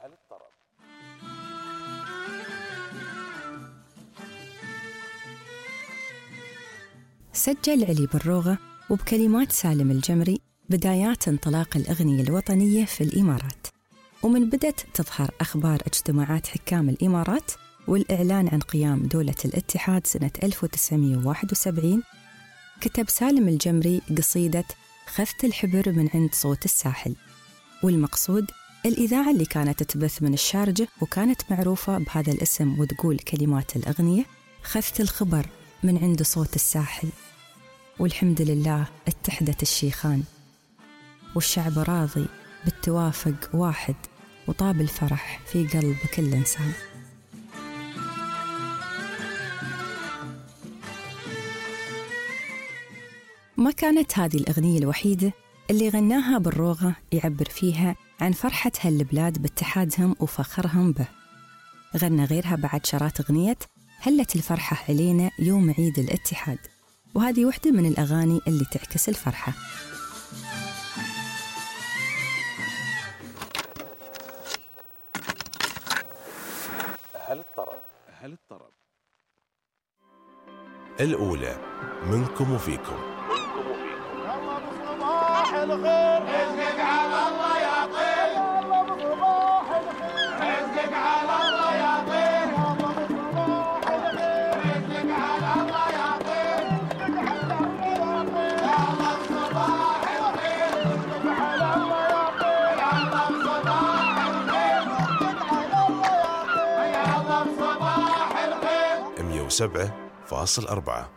سجل علي بالروغة وبكلمات سالم الجمري بدايات انطلاق الأغنية الوطنية في الإمارات، ومن بدت تظهر أخبار اجتماعات حكام الإمارات والإعلان عن قيام دولة الاتحاد سنة ألف وتسعمائة وواحد وسبعين كتب سالم الجمري قصيدة خذت الحبر من عند صوت الساحل، والمقصود الإذاعة اللي كانت تبث من الشارجة وكانت معروفة بهذا الاسم، وتقول كلمات الأغنية خذت الخبر من عند صوت الساحل، والحمد لله اتحدت الشيخان، والشعب راضي بالتوافق واحد، وطاب الفرح في قلب كل إنسان. ما كانت هذه الأغنية الوحيدة اللي غناها بالروغة يعبر فيها عن فرحة هالبلاد باتحادهم وفخرهم به. غنى غيرها بعد شرات أغنية هلت الفرحة علينا يوم عيد الاتحاد، وهذه واحدة من الأغاني اللي تعكس الفرحة.
أهل الطرب أهل الطرب الأولى منكم وفيكم.
صباح الخير رزقك على الله يا طير، يلا بصباح الخير رزقك على الله يا طير، يلا بصباح الخير رزقك على الله يا طير، يلا بصباح الخير رزقك على الله يا طير، يلا بصباح الخير رزقك على الله يا طير، يلا بصباح الخير.
مية وسبعة فاصل أربعة.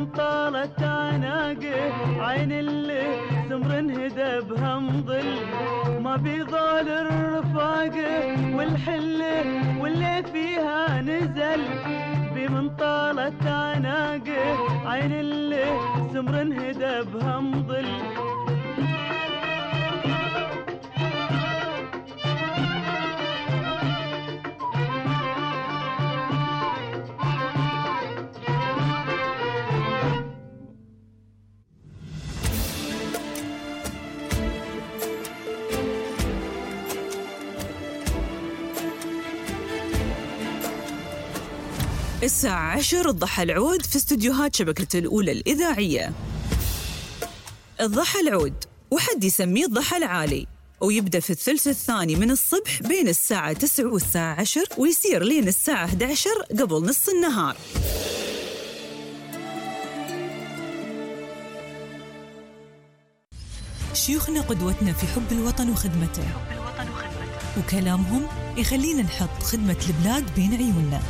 طالت عناقه عين اللي سمر انهدى بهم ظل ما بيضال الرفاقه والحله واللي فيها نزل بمن طالت عناقه عين اللي سمر انهدى بهم ظل
الساعة عشر الضحى العود في استديوهات شبكة الأولى الإذاعية. الضحى العود وحد يسميه الضحى العالي، ويبدأ في الثلث الثاني من الصبح بين الساعة تسعة والساعة عشر، ويصير لين الساعة إحدى عشر قبل نص النهار.
شيوخنا قدوتنا في حب الوطن وخدمته، وكلامهم يخلينا نحط خدمة البلاد بين عيوننا.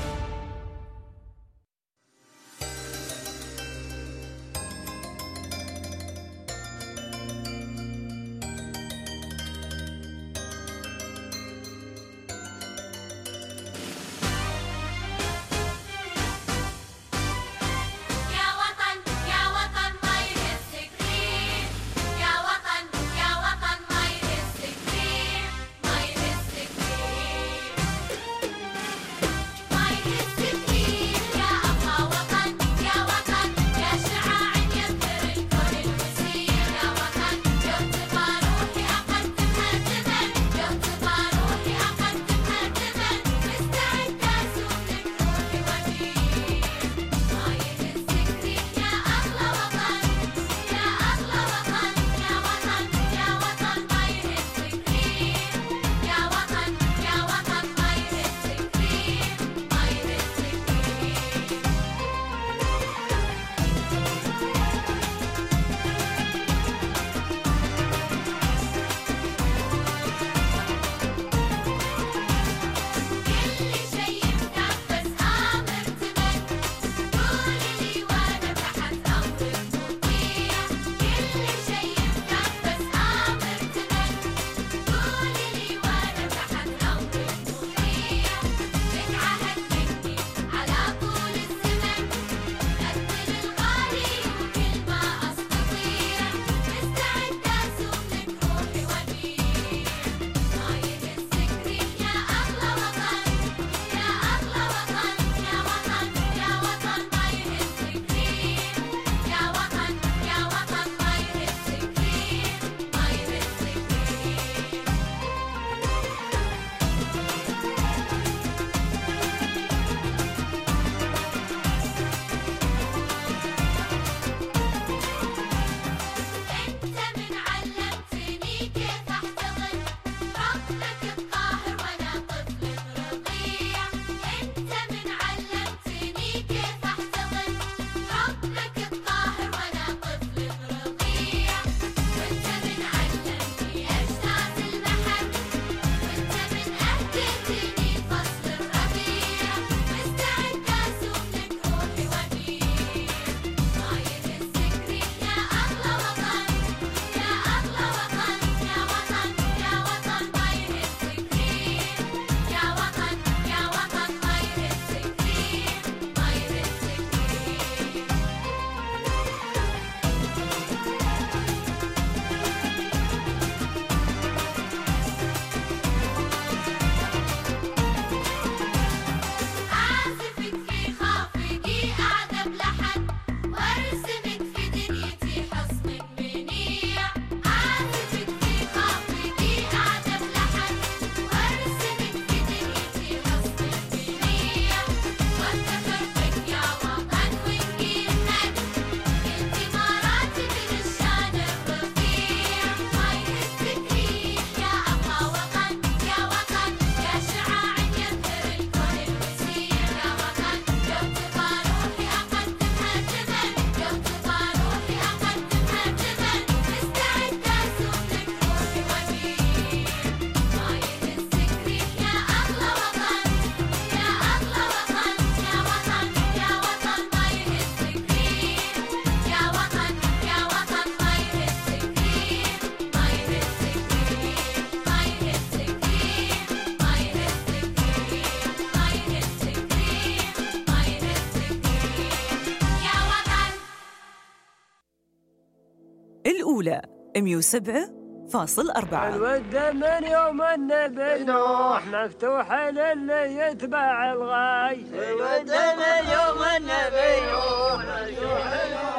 الأولى مية وسبعة فاصل أربعة.
الود من يوم النبي نوح مفتوح للي يتبع الغاي. الود من يوم النبي نوح مفتوح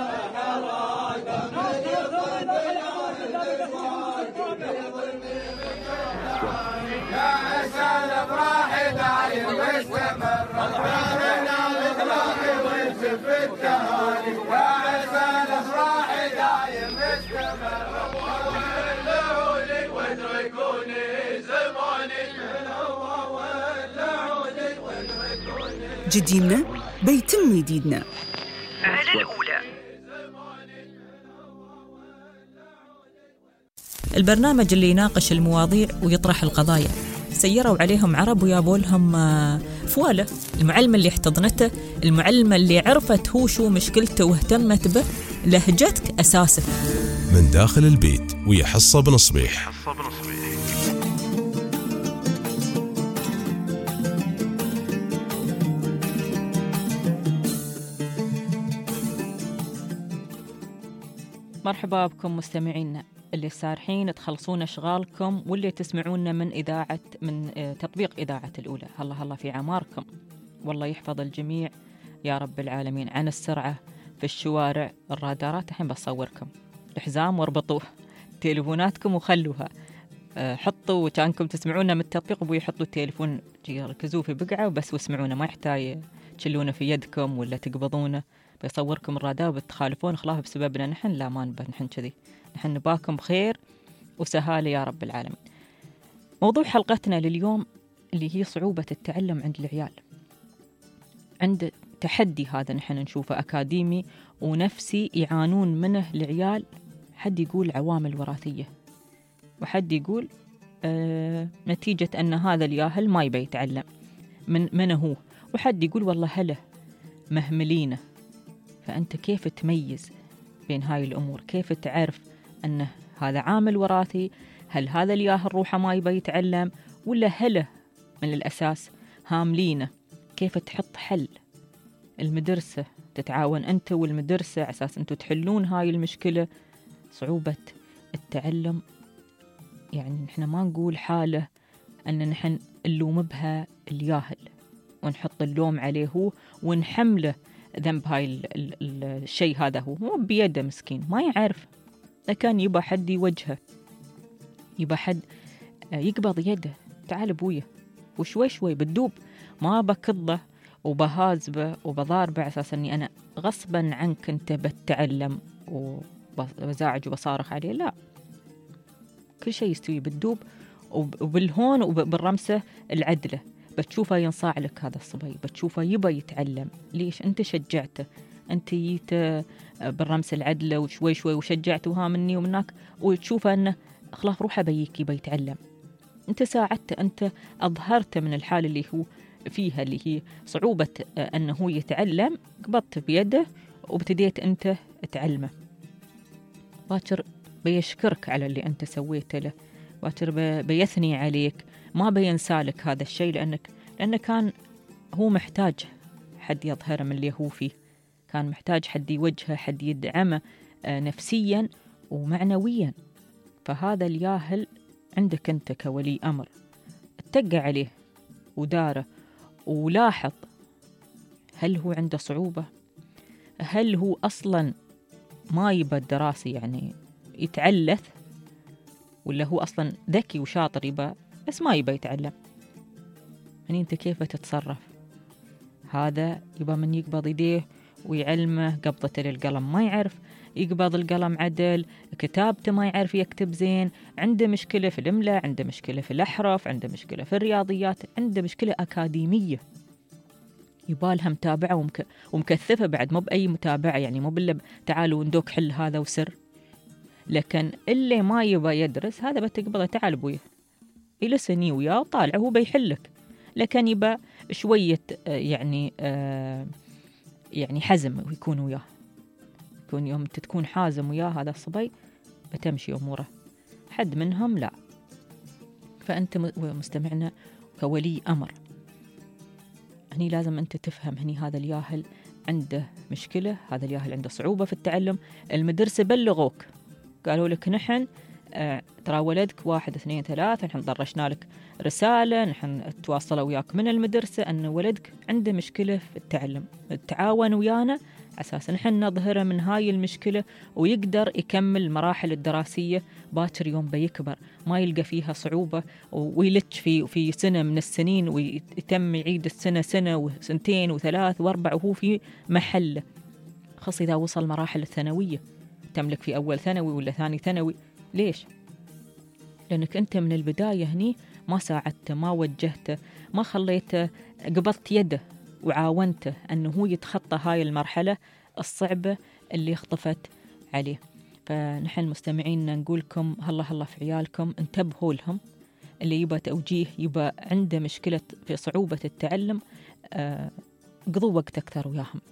يا عسى الافراح دايم واستمر ربنا الافراح وينسف التهاني. يا عسى الافراح دايم واستمر ولعوني واتركوني زماني. ولعوني واتركوني.
جديدنا بيتم جديدنا
على الأولى. البرنامج اللي يناقش المواضيع ويطرح القضايا. سيروا عليهم عرب ويابوا لهم فوالة. المعلمة اللي احتضنته، المعلمة اللي عرفت هو شو مشكلته واهتمت به، لهجتك أساسك.
من داخل البيت ويا حصة بن صبيح.
مرحبا بكم مستمعينا اللي سارحين تخلصون أشغالكم واللي تسمعونا من إذاعة من تطبيق إذاعة الأولى. هلا هلا في عماركم، والله يحفظ الجميع يا رب العالمين. عن السرعة في الشوارع، الرادارات الحين بصوركم، الحزام واربطوه، تليفوناتكم وخلوها، حطوا كانكم تسمعونا من التطبيق وبو يحطوا التليفون ركزوه في بقعة وبس واسمعونا، ما يحتاج تشلونه في يدكم ولا تقبضونه. بيصوركم الرادار وبتخالفون خلاه بسببنا نحن، لا ما نبى نحن كذي، نحن نباكم خير وسهالة يا رب العالمين. موضوع حلقتنا لليوم اللي هي صعوبة التعلم عند العيال. عند تحدي هذا نحن نشوفه أكاديمي ونفسي يعانون منه العيال. حد يقول عوامل وراثية، وحد يقول آه نتيجة أن هذا الياهل ما يبي يتعلم من من هو، وحد يقول والله هله مهملينه. فأنت كيف تميز بين هاي الأمور؟ كيف تعرف أن هذا عامل وراثي؟ هل هذا الياهل روحه ما يبي يتعلم، ولا هله من الأساس هاملينه؟ كيف تحط حل؟ المدرسة تتعاون أنت والمدرسة على أساس أنتوا تحلون هاي المشكلة. صعوبة التعلم يعني نحن ما نقول حالة أن نحن نلوم بها الياهل ونحط اللوم عليه هو ونحمله ذنب هاي الشيء. هذا هو مو بيده، مسكين ما يعرف، لكن يبى حد يوجهه، يبى حد يقبض يده. تعال بويه وشوي شوي بتدوب، ما بكضه وبهازبه وبضاربه على أساس أني أنا غصبا عنك أنت بتعلم وبزاعج وبصارخ عليه. لا، كل شيء يستوي بالدوب وبالهون وبالرمسة العدلة. بتشوفه ينصاع لك هذا الصبي، بتشوفه يبى يتعلم. ليش؟ أنت شجعته، أنت جيت بالرمسة العدلة وشوي شوي وشجعته ها مني ومنك، وتشوفه أنه خلاص روحه بيك يبى يتعلم. أنت ساعدته، أنت أظهرته من الحالة اللي هو فيها اللي هي صعوبة أنه هو يتعلم، قبضت بيده وابتديت أنت تعلمه. باكر بيشكرك على اللي أنت سويته له، باكر بيثني عليك، ما بينسالك هذا الشيء، لأنك لأنه كان هو محتاج حد يظهر من اللي هو فيه، كان محتاج حد يوجهه، حد يدعمه نفسيا ومعنويا. فهذا الياهل عندك أنت كولي أمر، اتقى عليه وداره ولاحظ هل هو عنده صعوبة، هل هو أصلا ما يبى الدراسة يعني يتعلث، ولا هو أصلا ذكي وشاطر يبى بس ما يبى يتعلم. يعني أنت كيف تتصرف؟ هذا يبى من يقبض يديه ويعلمه قبضته للقلم، ما يعرف يقبض القلم عدل، كتابته ما يعرف يكتب زين، عنده مشكلة في الإملاء، عنده مشكلة في الأحرف، عنده مشكلة في الرياضيات، عنده مشكلة أكاديمية يبالها متابعة ومك... ومكثفة بعد، مو بأي متابعة يعني، مو بالله تعالوا ندوك حل هذا وسر. لكن اللي ما يبى يدرس هذا بتقبضه تعال بويه يلسني وياه وطالع هو بيحلك، لكن يبى شوية يعني آه يعني حزم ويكون وياه، يكون يوم تكون حازم وياه هذا الصبي بتمشي أموره. حد منهم لا. فأنت مستمعنا كولي أمر، هني لازم أنت تفهم هني هذا الياهل عنده مشكلة، هذا الياهل عنده صعوبة في التعلم. المدرسة بلغوك قالوا لك نحن آه ترى ولدك واحد اثنين ثلاثة، نحن طرشنا لك رسالة، نحن تواصلوا وياك من المدرسة أن ولدك عنده مشكلة في التعلم، تعاون ويانا أساس نحن نظهره من هاي المشكلة ويقدر يكمل المراحل الدراسية باكر يوم بيكبر ما يلقى فيها صعوبة ويلتش في في سنة من السنين ويتم يعيد السنة سنة وسنتين وثلاث واربع وهو في محله. خاصة إذا وصل مراحل الثانوية تملك في أول ثانوي ولا ثاني ثانوي. ليش؟ لأنك أنت من البداية هني ما ساعدته، ما وجهته، ما خليته، قبضت يده وعاونته أنه هو يتخطى هاي المرحلة الصعبة اللي اختفت عليه. فنحن مستمعين نقولكم هلا هلا في عيالكم، انتبهوا لهم. اللي يبى توجيه، يبى عنده مشكلة في صعوبة التعلم، آه قضوا وقت أكثر وياهم.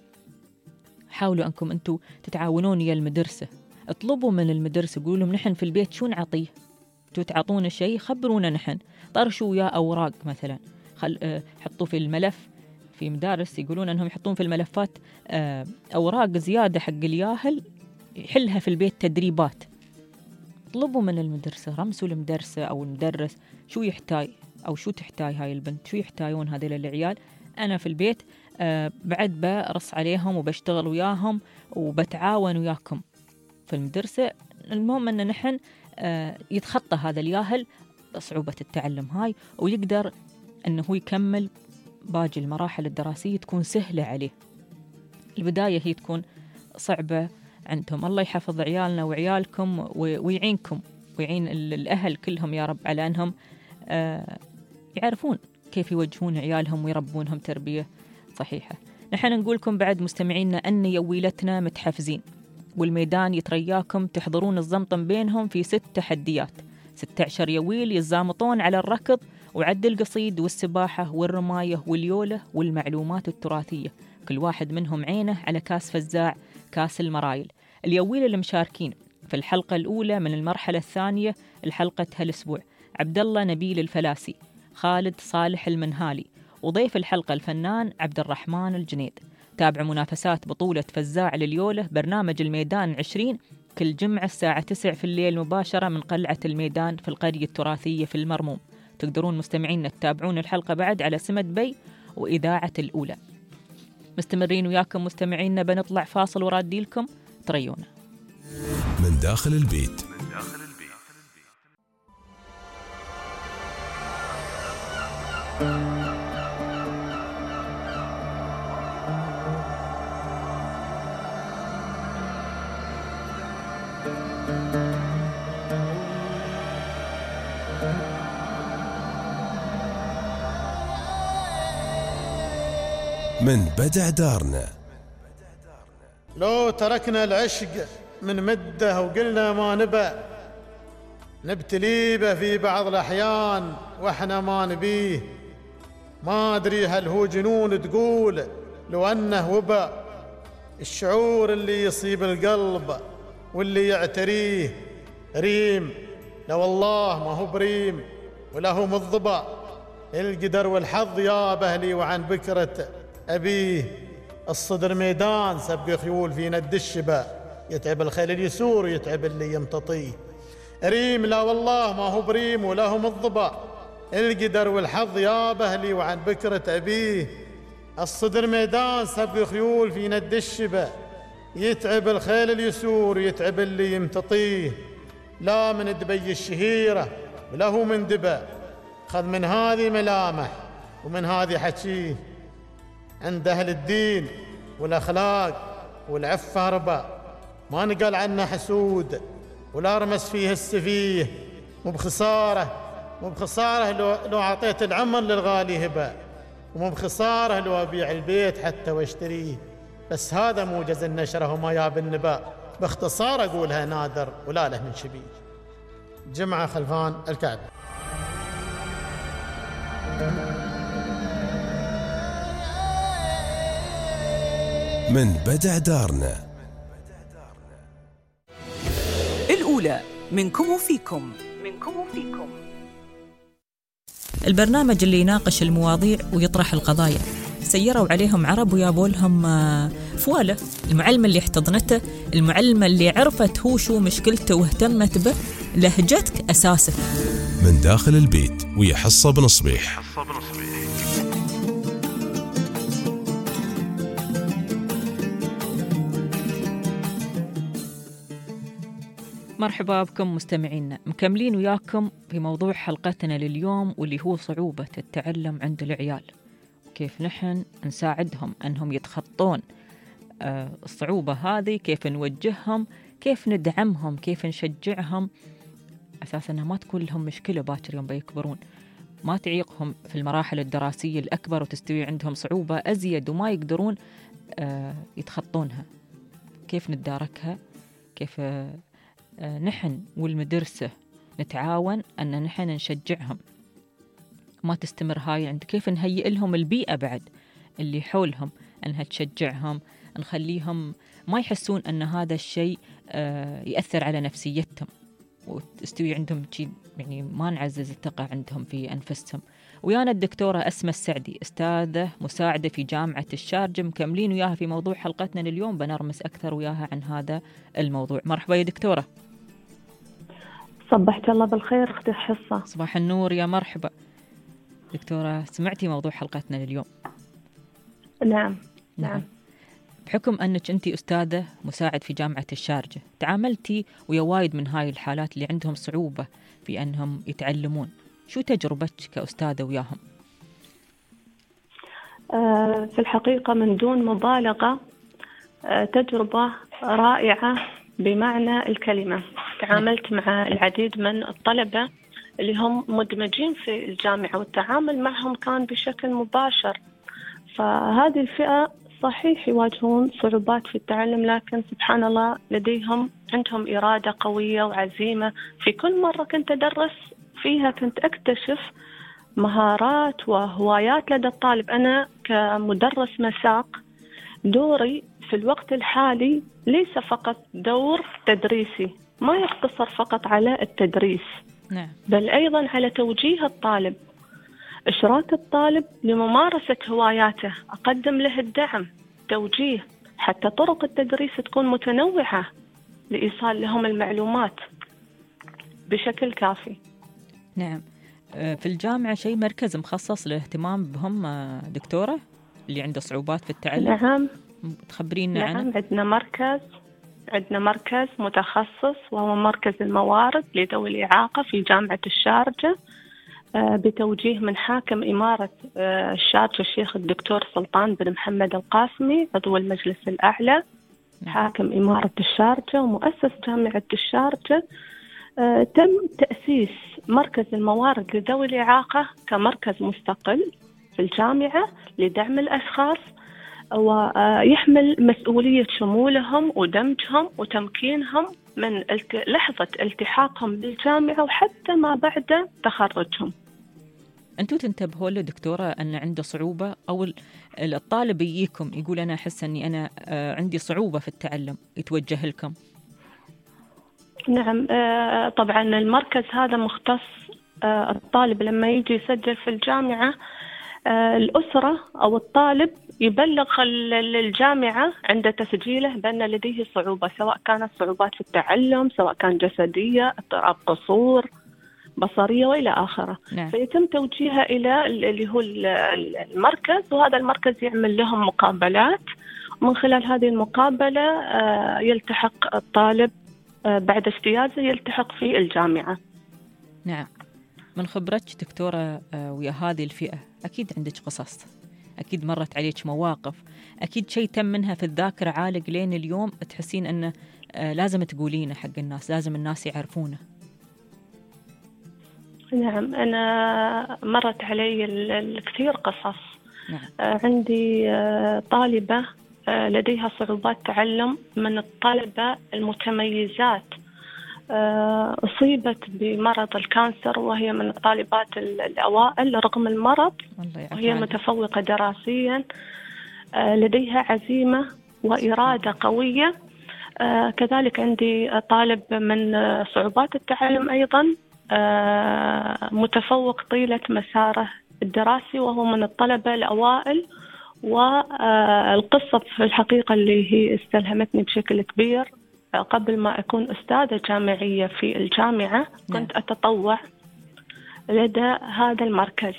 حاولوا أنكم أنتوا تتعاونون يا المدرسة، اطلبوا من المدرسة، قولوا لهم نحن في البيت شو نعطيه، انتوا تعطونا شيء خبرونا، نحن طرشوا وياه أوراق مثلا، خل اه حطوا في الملف. في مدارس يقولون أنهم يحطون في الملفات اه أوراق زيادة حق الياهل يحلها في البيت تدريبات. اطلبوا من المدرسة، رمسوا المدرسة أو المدرس شو يحتاج أو شو تحتاج هاي البنت، شو يحتاجون هذيل العيال. أنا في البيت أه بعد برص عليهم وبشتغل وياهم وبتعاون وياكم في المدرسة. المهم أن نحن أه يتخطى هذا الياهل صعوبة التعلم هاي ويقدر أنه هو يكمل باقي المراحل الدراسية تكون سهلة عليه. البداية هي تكون صعبة عندهم. الله يحفظ عيالنا وعيالكم ويعينكم ويعين الأهل كلهم يا رب على أنهم أه يعرفون كيف يوجهون عيالهم ويربونهم تربية صحيحة. نحن نقولكم بعد مستمعينا أن يويلتنا متحفزين والميدان يترياكم تحضرون الزمطم بينهم في ست تحديات، ستة عشر يويل يتزامطون على الركض وعد القصيد والسباحة والرماية واليولة والمعلومات التراثية، كل واحد منهم عينه على كاس فزاع كاس المرايل. اليويل اللي مشاركين في الحلقة الأولى من المرحلة الثانية الحلقة هالأسبوع عبد الله نبيل الفلاسي، خالد صالح المنهالي، وضيف الحلقة الفنان عبد الرحمن الجنيد. تابع منافسات بطولة فزاع لليولة برنامج الميدان عشرين كل جمعة الساعة تسعة في الليل مباشرة من قلعة الميدان في القرية التراثية في المرموم. تقدرون مستمعين تتابعون الحلقة بعد على سمد بي وإذاعة الأولى. مستمرين وياكم مستمعين، بنطلع فاصل ورادي لكم تريونا
من داخل البيت. من بدع دارنا.
لو تركنا العشق من مده وقلنا ما نبى نبتلي به في بعض الأحيان وإحنا ما نبيه، ما أدري هل هو جنون تقول لو أنه وبا، الشعور اللي يصيب القلب واللي يعتريه ريم، لا والله ما هو بريم وله مضبا، القدر والحظ يا بهلي وعن بكرة أبيه، الصدر ميدان سبق خيول فينا الدشبة، يتعب الخيل اليسور يتعب اللي يمتطيه، ريم لا والله ما هو بريم وله مضبا، القدر والحظ يا بهلي وعن بكرة أبيه، الصدر ميدان سبق خيول فينا الدشبة، يتعب الخيل اليسور يتعب اللي يمتطيه، لا من دبي الشهيرة وله من دبا، خذ من هذه ملامح ومن هذه حكيه، عند أهل الدين والأخلاق والعفة ربا، ما نقال عنه حسود ولا رمس فيه السفيه، مو بخسارة مو بخسارة لو, لو أعطيت العمر للغالي هبة، ومو بخسارة لو أبيع البيت حتى واشتريه، بس هذا موجز النشرة وما ياب النباء، باختصار أقولها نادر ولا له من شبيه. جمعة خلفان الكعبة.
من بدع دارنا.
الأولى منكم وفيكم. منكم وفيكم.
البرنامج اللي يناقش المواضيع ويطرح القضايا، سيروا عليهم عرب ويابوا لهم فوالة. المعلمة اللي احتضنته، المعلمة اللي عرفت هو شو مشكلته واهتمت به، لهجتك أساسك.
من داخل البيت ويا حصة بن صبيح.
مرحبا بكم مستمعينا، مكملين وياكم في موضوع حلقتنا لليوم واللي هو صعوبة التعلم عند العيال، كيف نحن نساعدهم أنهم يتخطون الصعوبة هذه، كيف نوجههم، كيف ندعمهم، كيف نشجعهم، أساسا ما تكون لهم مشكلة باكر يوم بيكبرون، ما تعيقهم في المراحل الدراسية الأكبر وتستوي عندهم صعوبة أزيد وما يقدرون يتخطونها. كيف نتداركها؟ كيف نحن والمدرسة نتعاون أن نحن نشجعهم ما تستمر هاي عند، كيف نهيئ لهم البيئة بعد اللي حولهم أنها تشجعهم، نخليهم ما يحسون أن هذا الشيء يأثر على نفسيتهم وتستوي عندهم شيء، يعني ما نعزز الثقة عندهم في أنفسهم. ويانا الدكتورة أسماء السعدي، أستاذة مساعدة في جامعة الشارجة، مكملين وياها في موضوع حلقتنا لليوم، بنرمس أكثر وياها عن هذا الموضوع. مرحبا يا دكتورة.
صبحت الله بالخير أختي حصة.
صباح النور، يا مرحبا دكتورة. سمعتي موضوع حلقتنا لليوم؟
نعم نعم.
بحكم أنك أنت أستاذة مساعد في جامعة الشارجة، تعاملتي ويا وايد من هاي الحالات اللي عندهم صعوبة في أنهم يتعلمون، شو تجربتك كأستاذة وياهم؟
آه في الحقيقة من دون مبالغة آه تجربة رائعة بمعنى الكلمة. تعاملت مع العديد من الطلبة اللي هم مدمجين في الجامعة والتعامل معهم كان بشكل مباشر. فهذه الفئة صحيح يواجهون صعوبات في التعلم، لكن سبحان الله لديهم عندهم إرادة قوية وعزيمة. في كل مرة كنت أدرس فيها كنت أكتشف مهارات وهوايات لدى الطالب. أنا كمدرس مساق دوري في الوقت الحالي ليس فقط دور تدريسي، ما يقتصر فقط على التدريس،
نعم.
بل أيضا على توجيه الطالب، إشراك الطالب لممارسة هواياته، أقدم له الدعم، توجيه، حتى طرق التدريس تكون متنوعة لإيصال لهم المعلومات بشكل كافي.
نعم. في الجامعة شيء مركز مخصص للاهتمام بهم دكتورة اللي عنده صعوبات في التعلم؟
نعم.
تخبرينا
نعم
عنه؟
عندنا مركز عندنا مركز متخصص وهو مركز الموارد لذوي الإعاقة في جامعة الشارجة، بتوجيه من حاكم إمارة الشارجة الشيخ الدكتور سلطان بن محمد القاسمي عضو المجلس الأعلى حاكم إمارة الشارجة ومؤسس جامعة الشارجة. تم تأسيس مركز الموارد لذوي الإعاقة كمركز مستقل في الجامعة لدعم الأشخاص، ويحمل مسؤولية شمولهم ودمجهم وتمكينهم من لحظة التحاقهم بالجامعة وحتى ما بعد تخرجهم.
أنتوا تنتبهوا له دكتورة أن عنده صعوبة، أو الطالب يجيكم يقول أنا أحس أني أنا عندي صعوبة في التعلم، يتوجه لكم؟
نعم طبعا المركز هذا مختص. الطالب لما يجي يسجل في الجامعة الأسرة أو الطالب يبلغ الجامعة عند تسجيله بأن لديه صعوبة، سواء كانت صعوبات في التعلم، سواء كان جسدية، اضطراب قصور، بصرية وإلى آخره.
نعم.
فيتم توجيهها إلى اللي هو المركز، وهذا المركز يعمل لهم مقابلات، ومن خلال هذه المقابلة يلتحق الطالب بعد اجتيازه يلتحق في الجامعة.
نعم. من خبرتك دكتورة ويا هذه الفئة أكيد عندك قصص، أكيد مرت عليك مواقف، أكيد شيء تم منها في الذاكرة عالق لين اليوم تحسين أنه لازم تقولينه حق الناس، لازم الناس يعرفونه.
نعم أنا مرت علي الكثير قصص.
نعم.
عندي طالبة لديها صعوبات تعلم، من الطلبة المتميزات، أصيبت بمرض الكانسر وهي من الطالبات الأوائل رغم المرض، وهي متفوقة دراسيا، لديها عزيمة وإرادة قوية. كذلك عندي طالب من صعوبات التعلم أيضا متفوق طيلة مساره الدراسي، وهو من الطلبة الأوائل والقصة في الحقيقة اللي هي استلهمتني بشكل كبير، قبل ما أكون أستاذة جامعية في الجامعة كنت أتطوع لدى هذا المركز،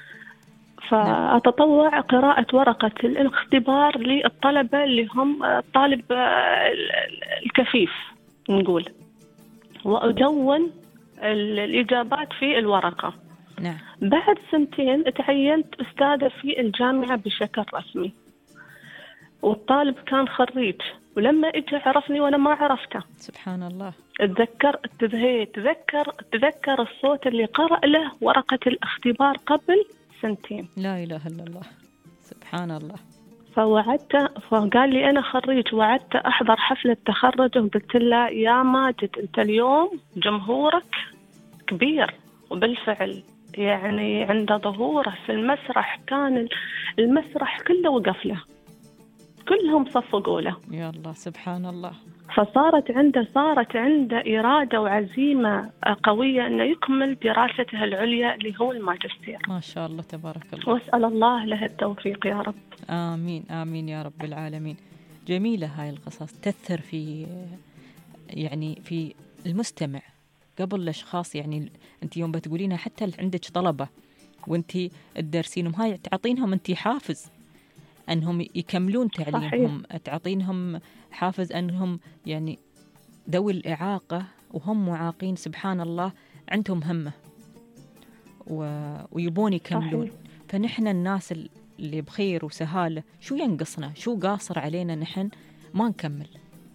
فأتطوع قراءة ورقة الاختبار للطلبة اللي هم الطالب الكفيف نقول، وأدون الإجابات في الورقة.
نعم.
بعد سنتين تعينت أستاذة في الجامعة بشكل رسمي، والطالب كان خريج، ولما إجا عرفني وأنا ما عرفته.
سبحان الله.
تذكر تذكر تذكر الصوت اللي قرأ له ورقة الاختبار قبل سنتين.
لا إله إلا الله. سبحان الله.
فوعدته، فقال لي أنا خريج، وعدته أحضر حفلة تخرجه، وقلت له يا ماجد أنت اليوم جمهورك كبير. وبالفعل يعني عند ظهوره في المسرح كان المسرح كله وقف له، كلهم صفقوا له.
يا الله سبحان الله.
فصارت عنده صارت عنده إرادة وعزيمة قوية أنه يكمل دراسته العليا اللي هو الماجستير.
ما شاء الله تبارك الله.
وأسأل الله له التوفيق يا رب.
آمين آمين يا رب العالمين. جميلة هاي القصص، تأثر في يعني في المستمع قبل الأشخاص. يعني أنت يوم بتقولينها حتى عندك طلبة وأنت تدرسينهم، هاي تعطينهم أنت حافز أنهم يكملون تعليمهم، تعطينهم حافز أنهم يعني ذوي الإعاقة وهم معاقين سبحان الله عندهم همة و... ويبون يكملون. صحيح. فنحن الناس اللي بخير وسهالة شو ينقصنا، شو قاصر علينا نحن ما نكمل.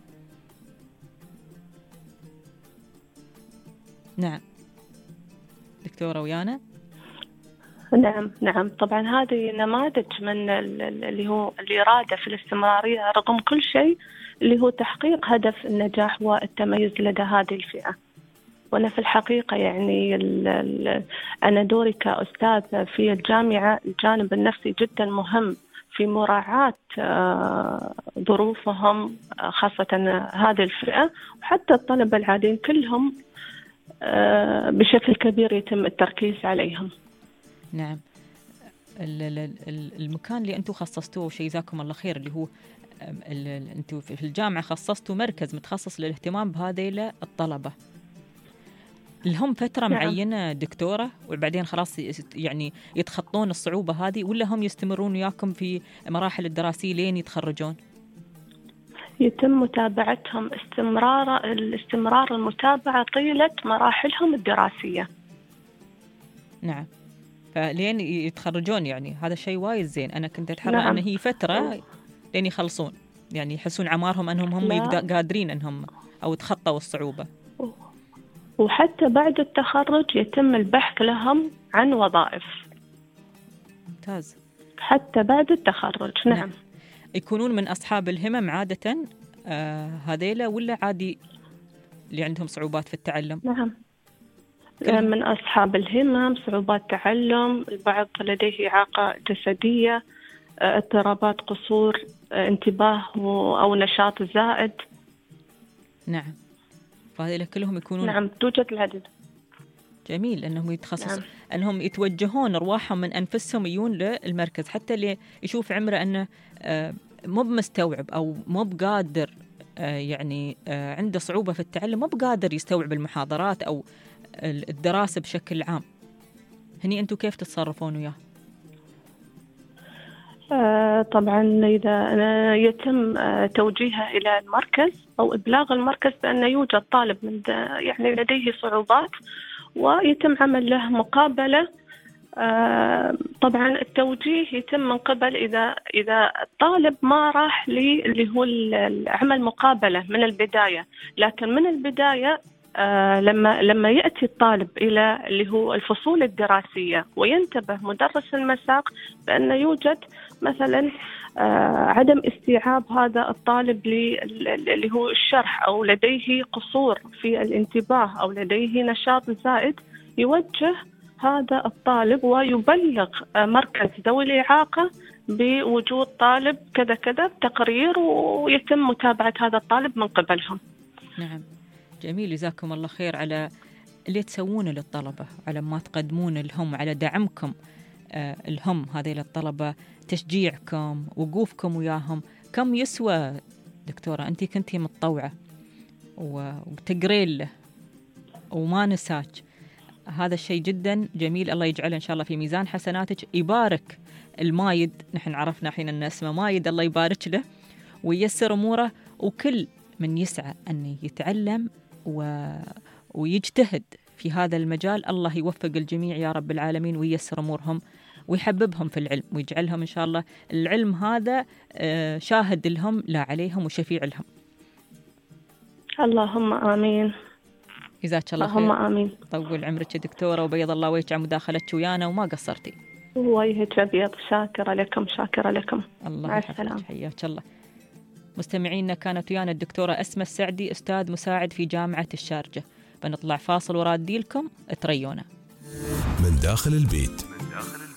نعم دكتورة ويانا.
نعم نعم طبعا هذه نماذج من اللي هو الإرادة في الاستمرارية رغم كل شيء، اللي هو تحقيق هدف النجاح والتميز لدى هذه الفئة. وأنا في الحقيقة يعني ال ال أنا دوري كأستاذ في الجامعة الجانب النفسي جدا مهم في مراعاة ظروفهم، خاصة هذه الفئة، وحتى الطلبة العاديين كلهم بشكل كبير يتم التركيز عليهم.
نعم. المكان اللي أنتم خصصتوه شيء جزاكم الله خير، اللي هو أنتم في الجامعة خصصتوا مركز متخصص للاهتمام بهذه الطلبة. لهم فترة نعم. معينة دكتورة وبعدين خلاص يعني يتخطون الصعوبة هذه، ولا هم يستمرون وياكم في مراحل الدراسية لين يتخرجون؟
يتم متابعتهم استمرار الاستمرار المتابعة طيلة مراحلهم الدراسية.
نعم. فلين يتخرجون يعني هذا شيء وايد زين. أنا كنت أتحرى
نعم.
أن هي فترة لين يخلصون، يعني يحسون عمارهم أنهم هم لا. قادرين أنهم أو تخطوا الصعوبة.
وحتى بعد التخرج يتم البحث لهم عن وظائف.
ممتاز.
حتى بعد التخرج. نعم, نعم.
يكونون من أصحاب الهمم عادة آه هذيلا، ولا عادي اللي عندهم صعوبات في التعلم؟
نعم من أصحاب الهمم، صعوبات تعلم، البعض لديه إعاقة جسدية، اضطرابات قصور انتباه أو نشاط زائد.
نعم. فهذه كلهم يكونون.
نعم توجد العديد.
جميل أنهم يتخصص نعم. أنهم يتوجهون أرواحهم من أنفسهم يجون للمركز، حتى اللي يشوف عمره أنه مو بمستوعب أو مو بقادر يعني عنده صعوبة في التعلم، مو بقادر يستوعب المحاضرات أو الدراسة بشكل عام. هني أنتوا كيف تتصرفون وياه؟
آه طبعا إذا يتم توجيهه إلى المركز أو إبلاغ المركز بأن يوجد طالب من يعني لديه صعوبات، ويتم عمل له مقابلة. آه طبعا التوجيه يتم من قبل إذا إذا الطالب ما راح اللي هو العمل مقابلة من البداية، لكن من البداية آه لما لما يأتي الطالب إلى اللي هو الفصول الدراسية وينتبه مدرس المساق بأن يوجد مثلا آه عدم استيعاب هذا الطالب اللي هو الشرح، أو لديه قصور في الانتباه، أو لديه نشاط زائد، يوجه هذا الطالب ويبلغ آه مركز ذوي الإعاقة بوجود طالب كذا كذا بتقرير، ويتم متابعة هذا الطالب من قبلهم.
نعم جميل، جزاكم الله خير على اللي تسوونه للطلبة، على ما تقدمون لهم، على دعمكم آه الهم هذه للطلبة تشجيعكم وقوفكم وياهم كم يسوى دكتورة؟ أنت كنتي متطوعة وتقرين له وما نساك، هذا الشيء جدا جميل. الله يجعله إن شاء الله في ميزان حسناتك، يبارك المايد، نحن عرفنا حين أن اسمه مايد، الله يبارك له وييسر أموره، وكل من يسعى أن يتعلم و... ويجتهد في هذا المجال الله يوفق الجميع يا رب العالمين وييسر أمورهم ويحببهم في العلم ويجعلهم إن شاء الله العلم هذا شاهد لهم لا عليهم وشفيع لهم.
اللهم آمين.
جزاك الله خير.
اللهم آمين.
طول عمرك يا دكتورة وبيض الله وجهك على مداخلتك ويانا وما قصرتي.
وجهك أبيض. شاكرة لكم شاكرة لكم.
الله
مع السلامة.
حياك الله. مستمعينا كانت ويانا الدكتورة أسماء السعدي، أستاذ مساعد في جامعة الشارقة. بنطلع فاصل ورادي لكم تريونا
من داخل البيت. من داخل البيت.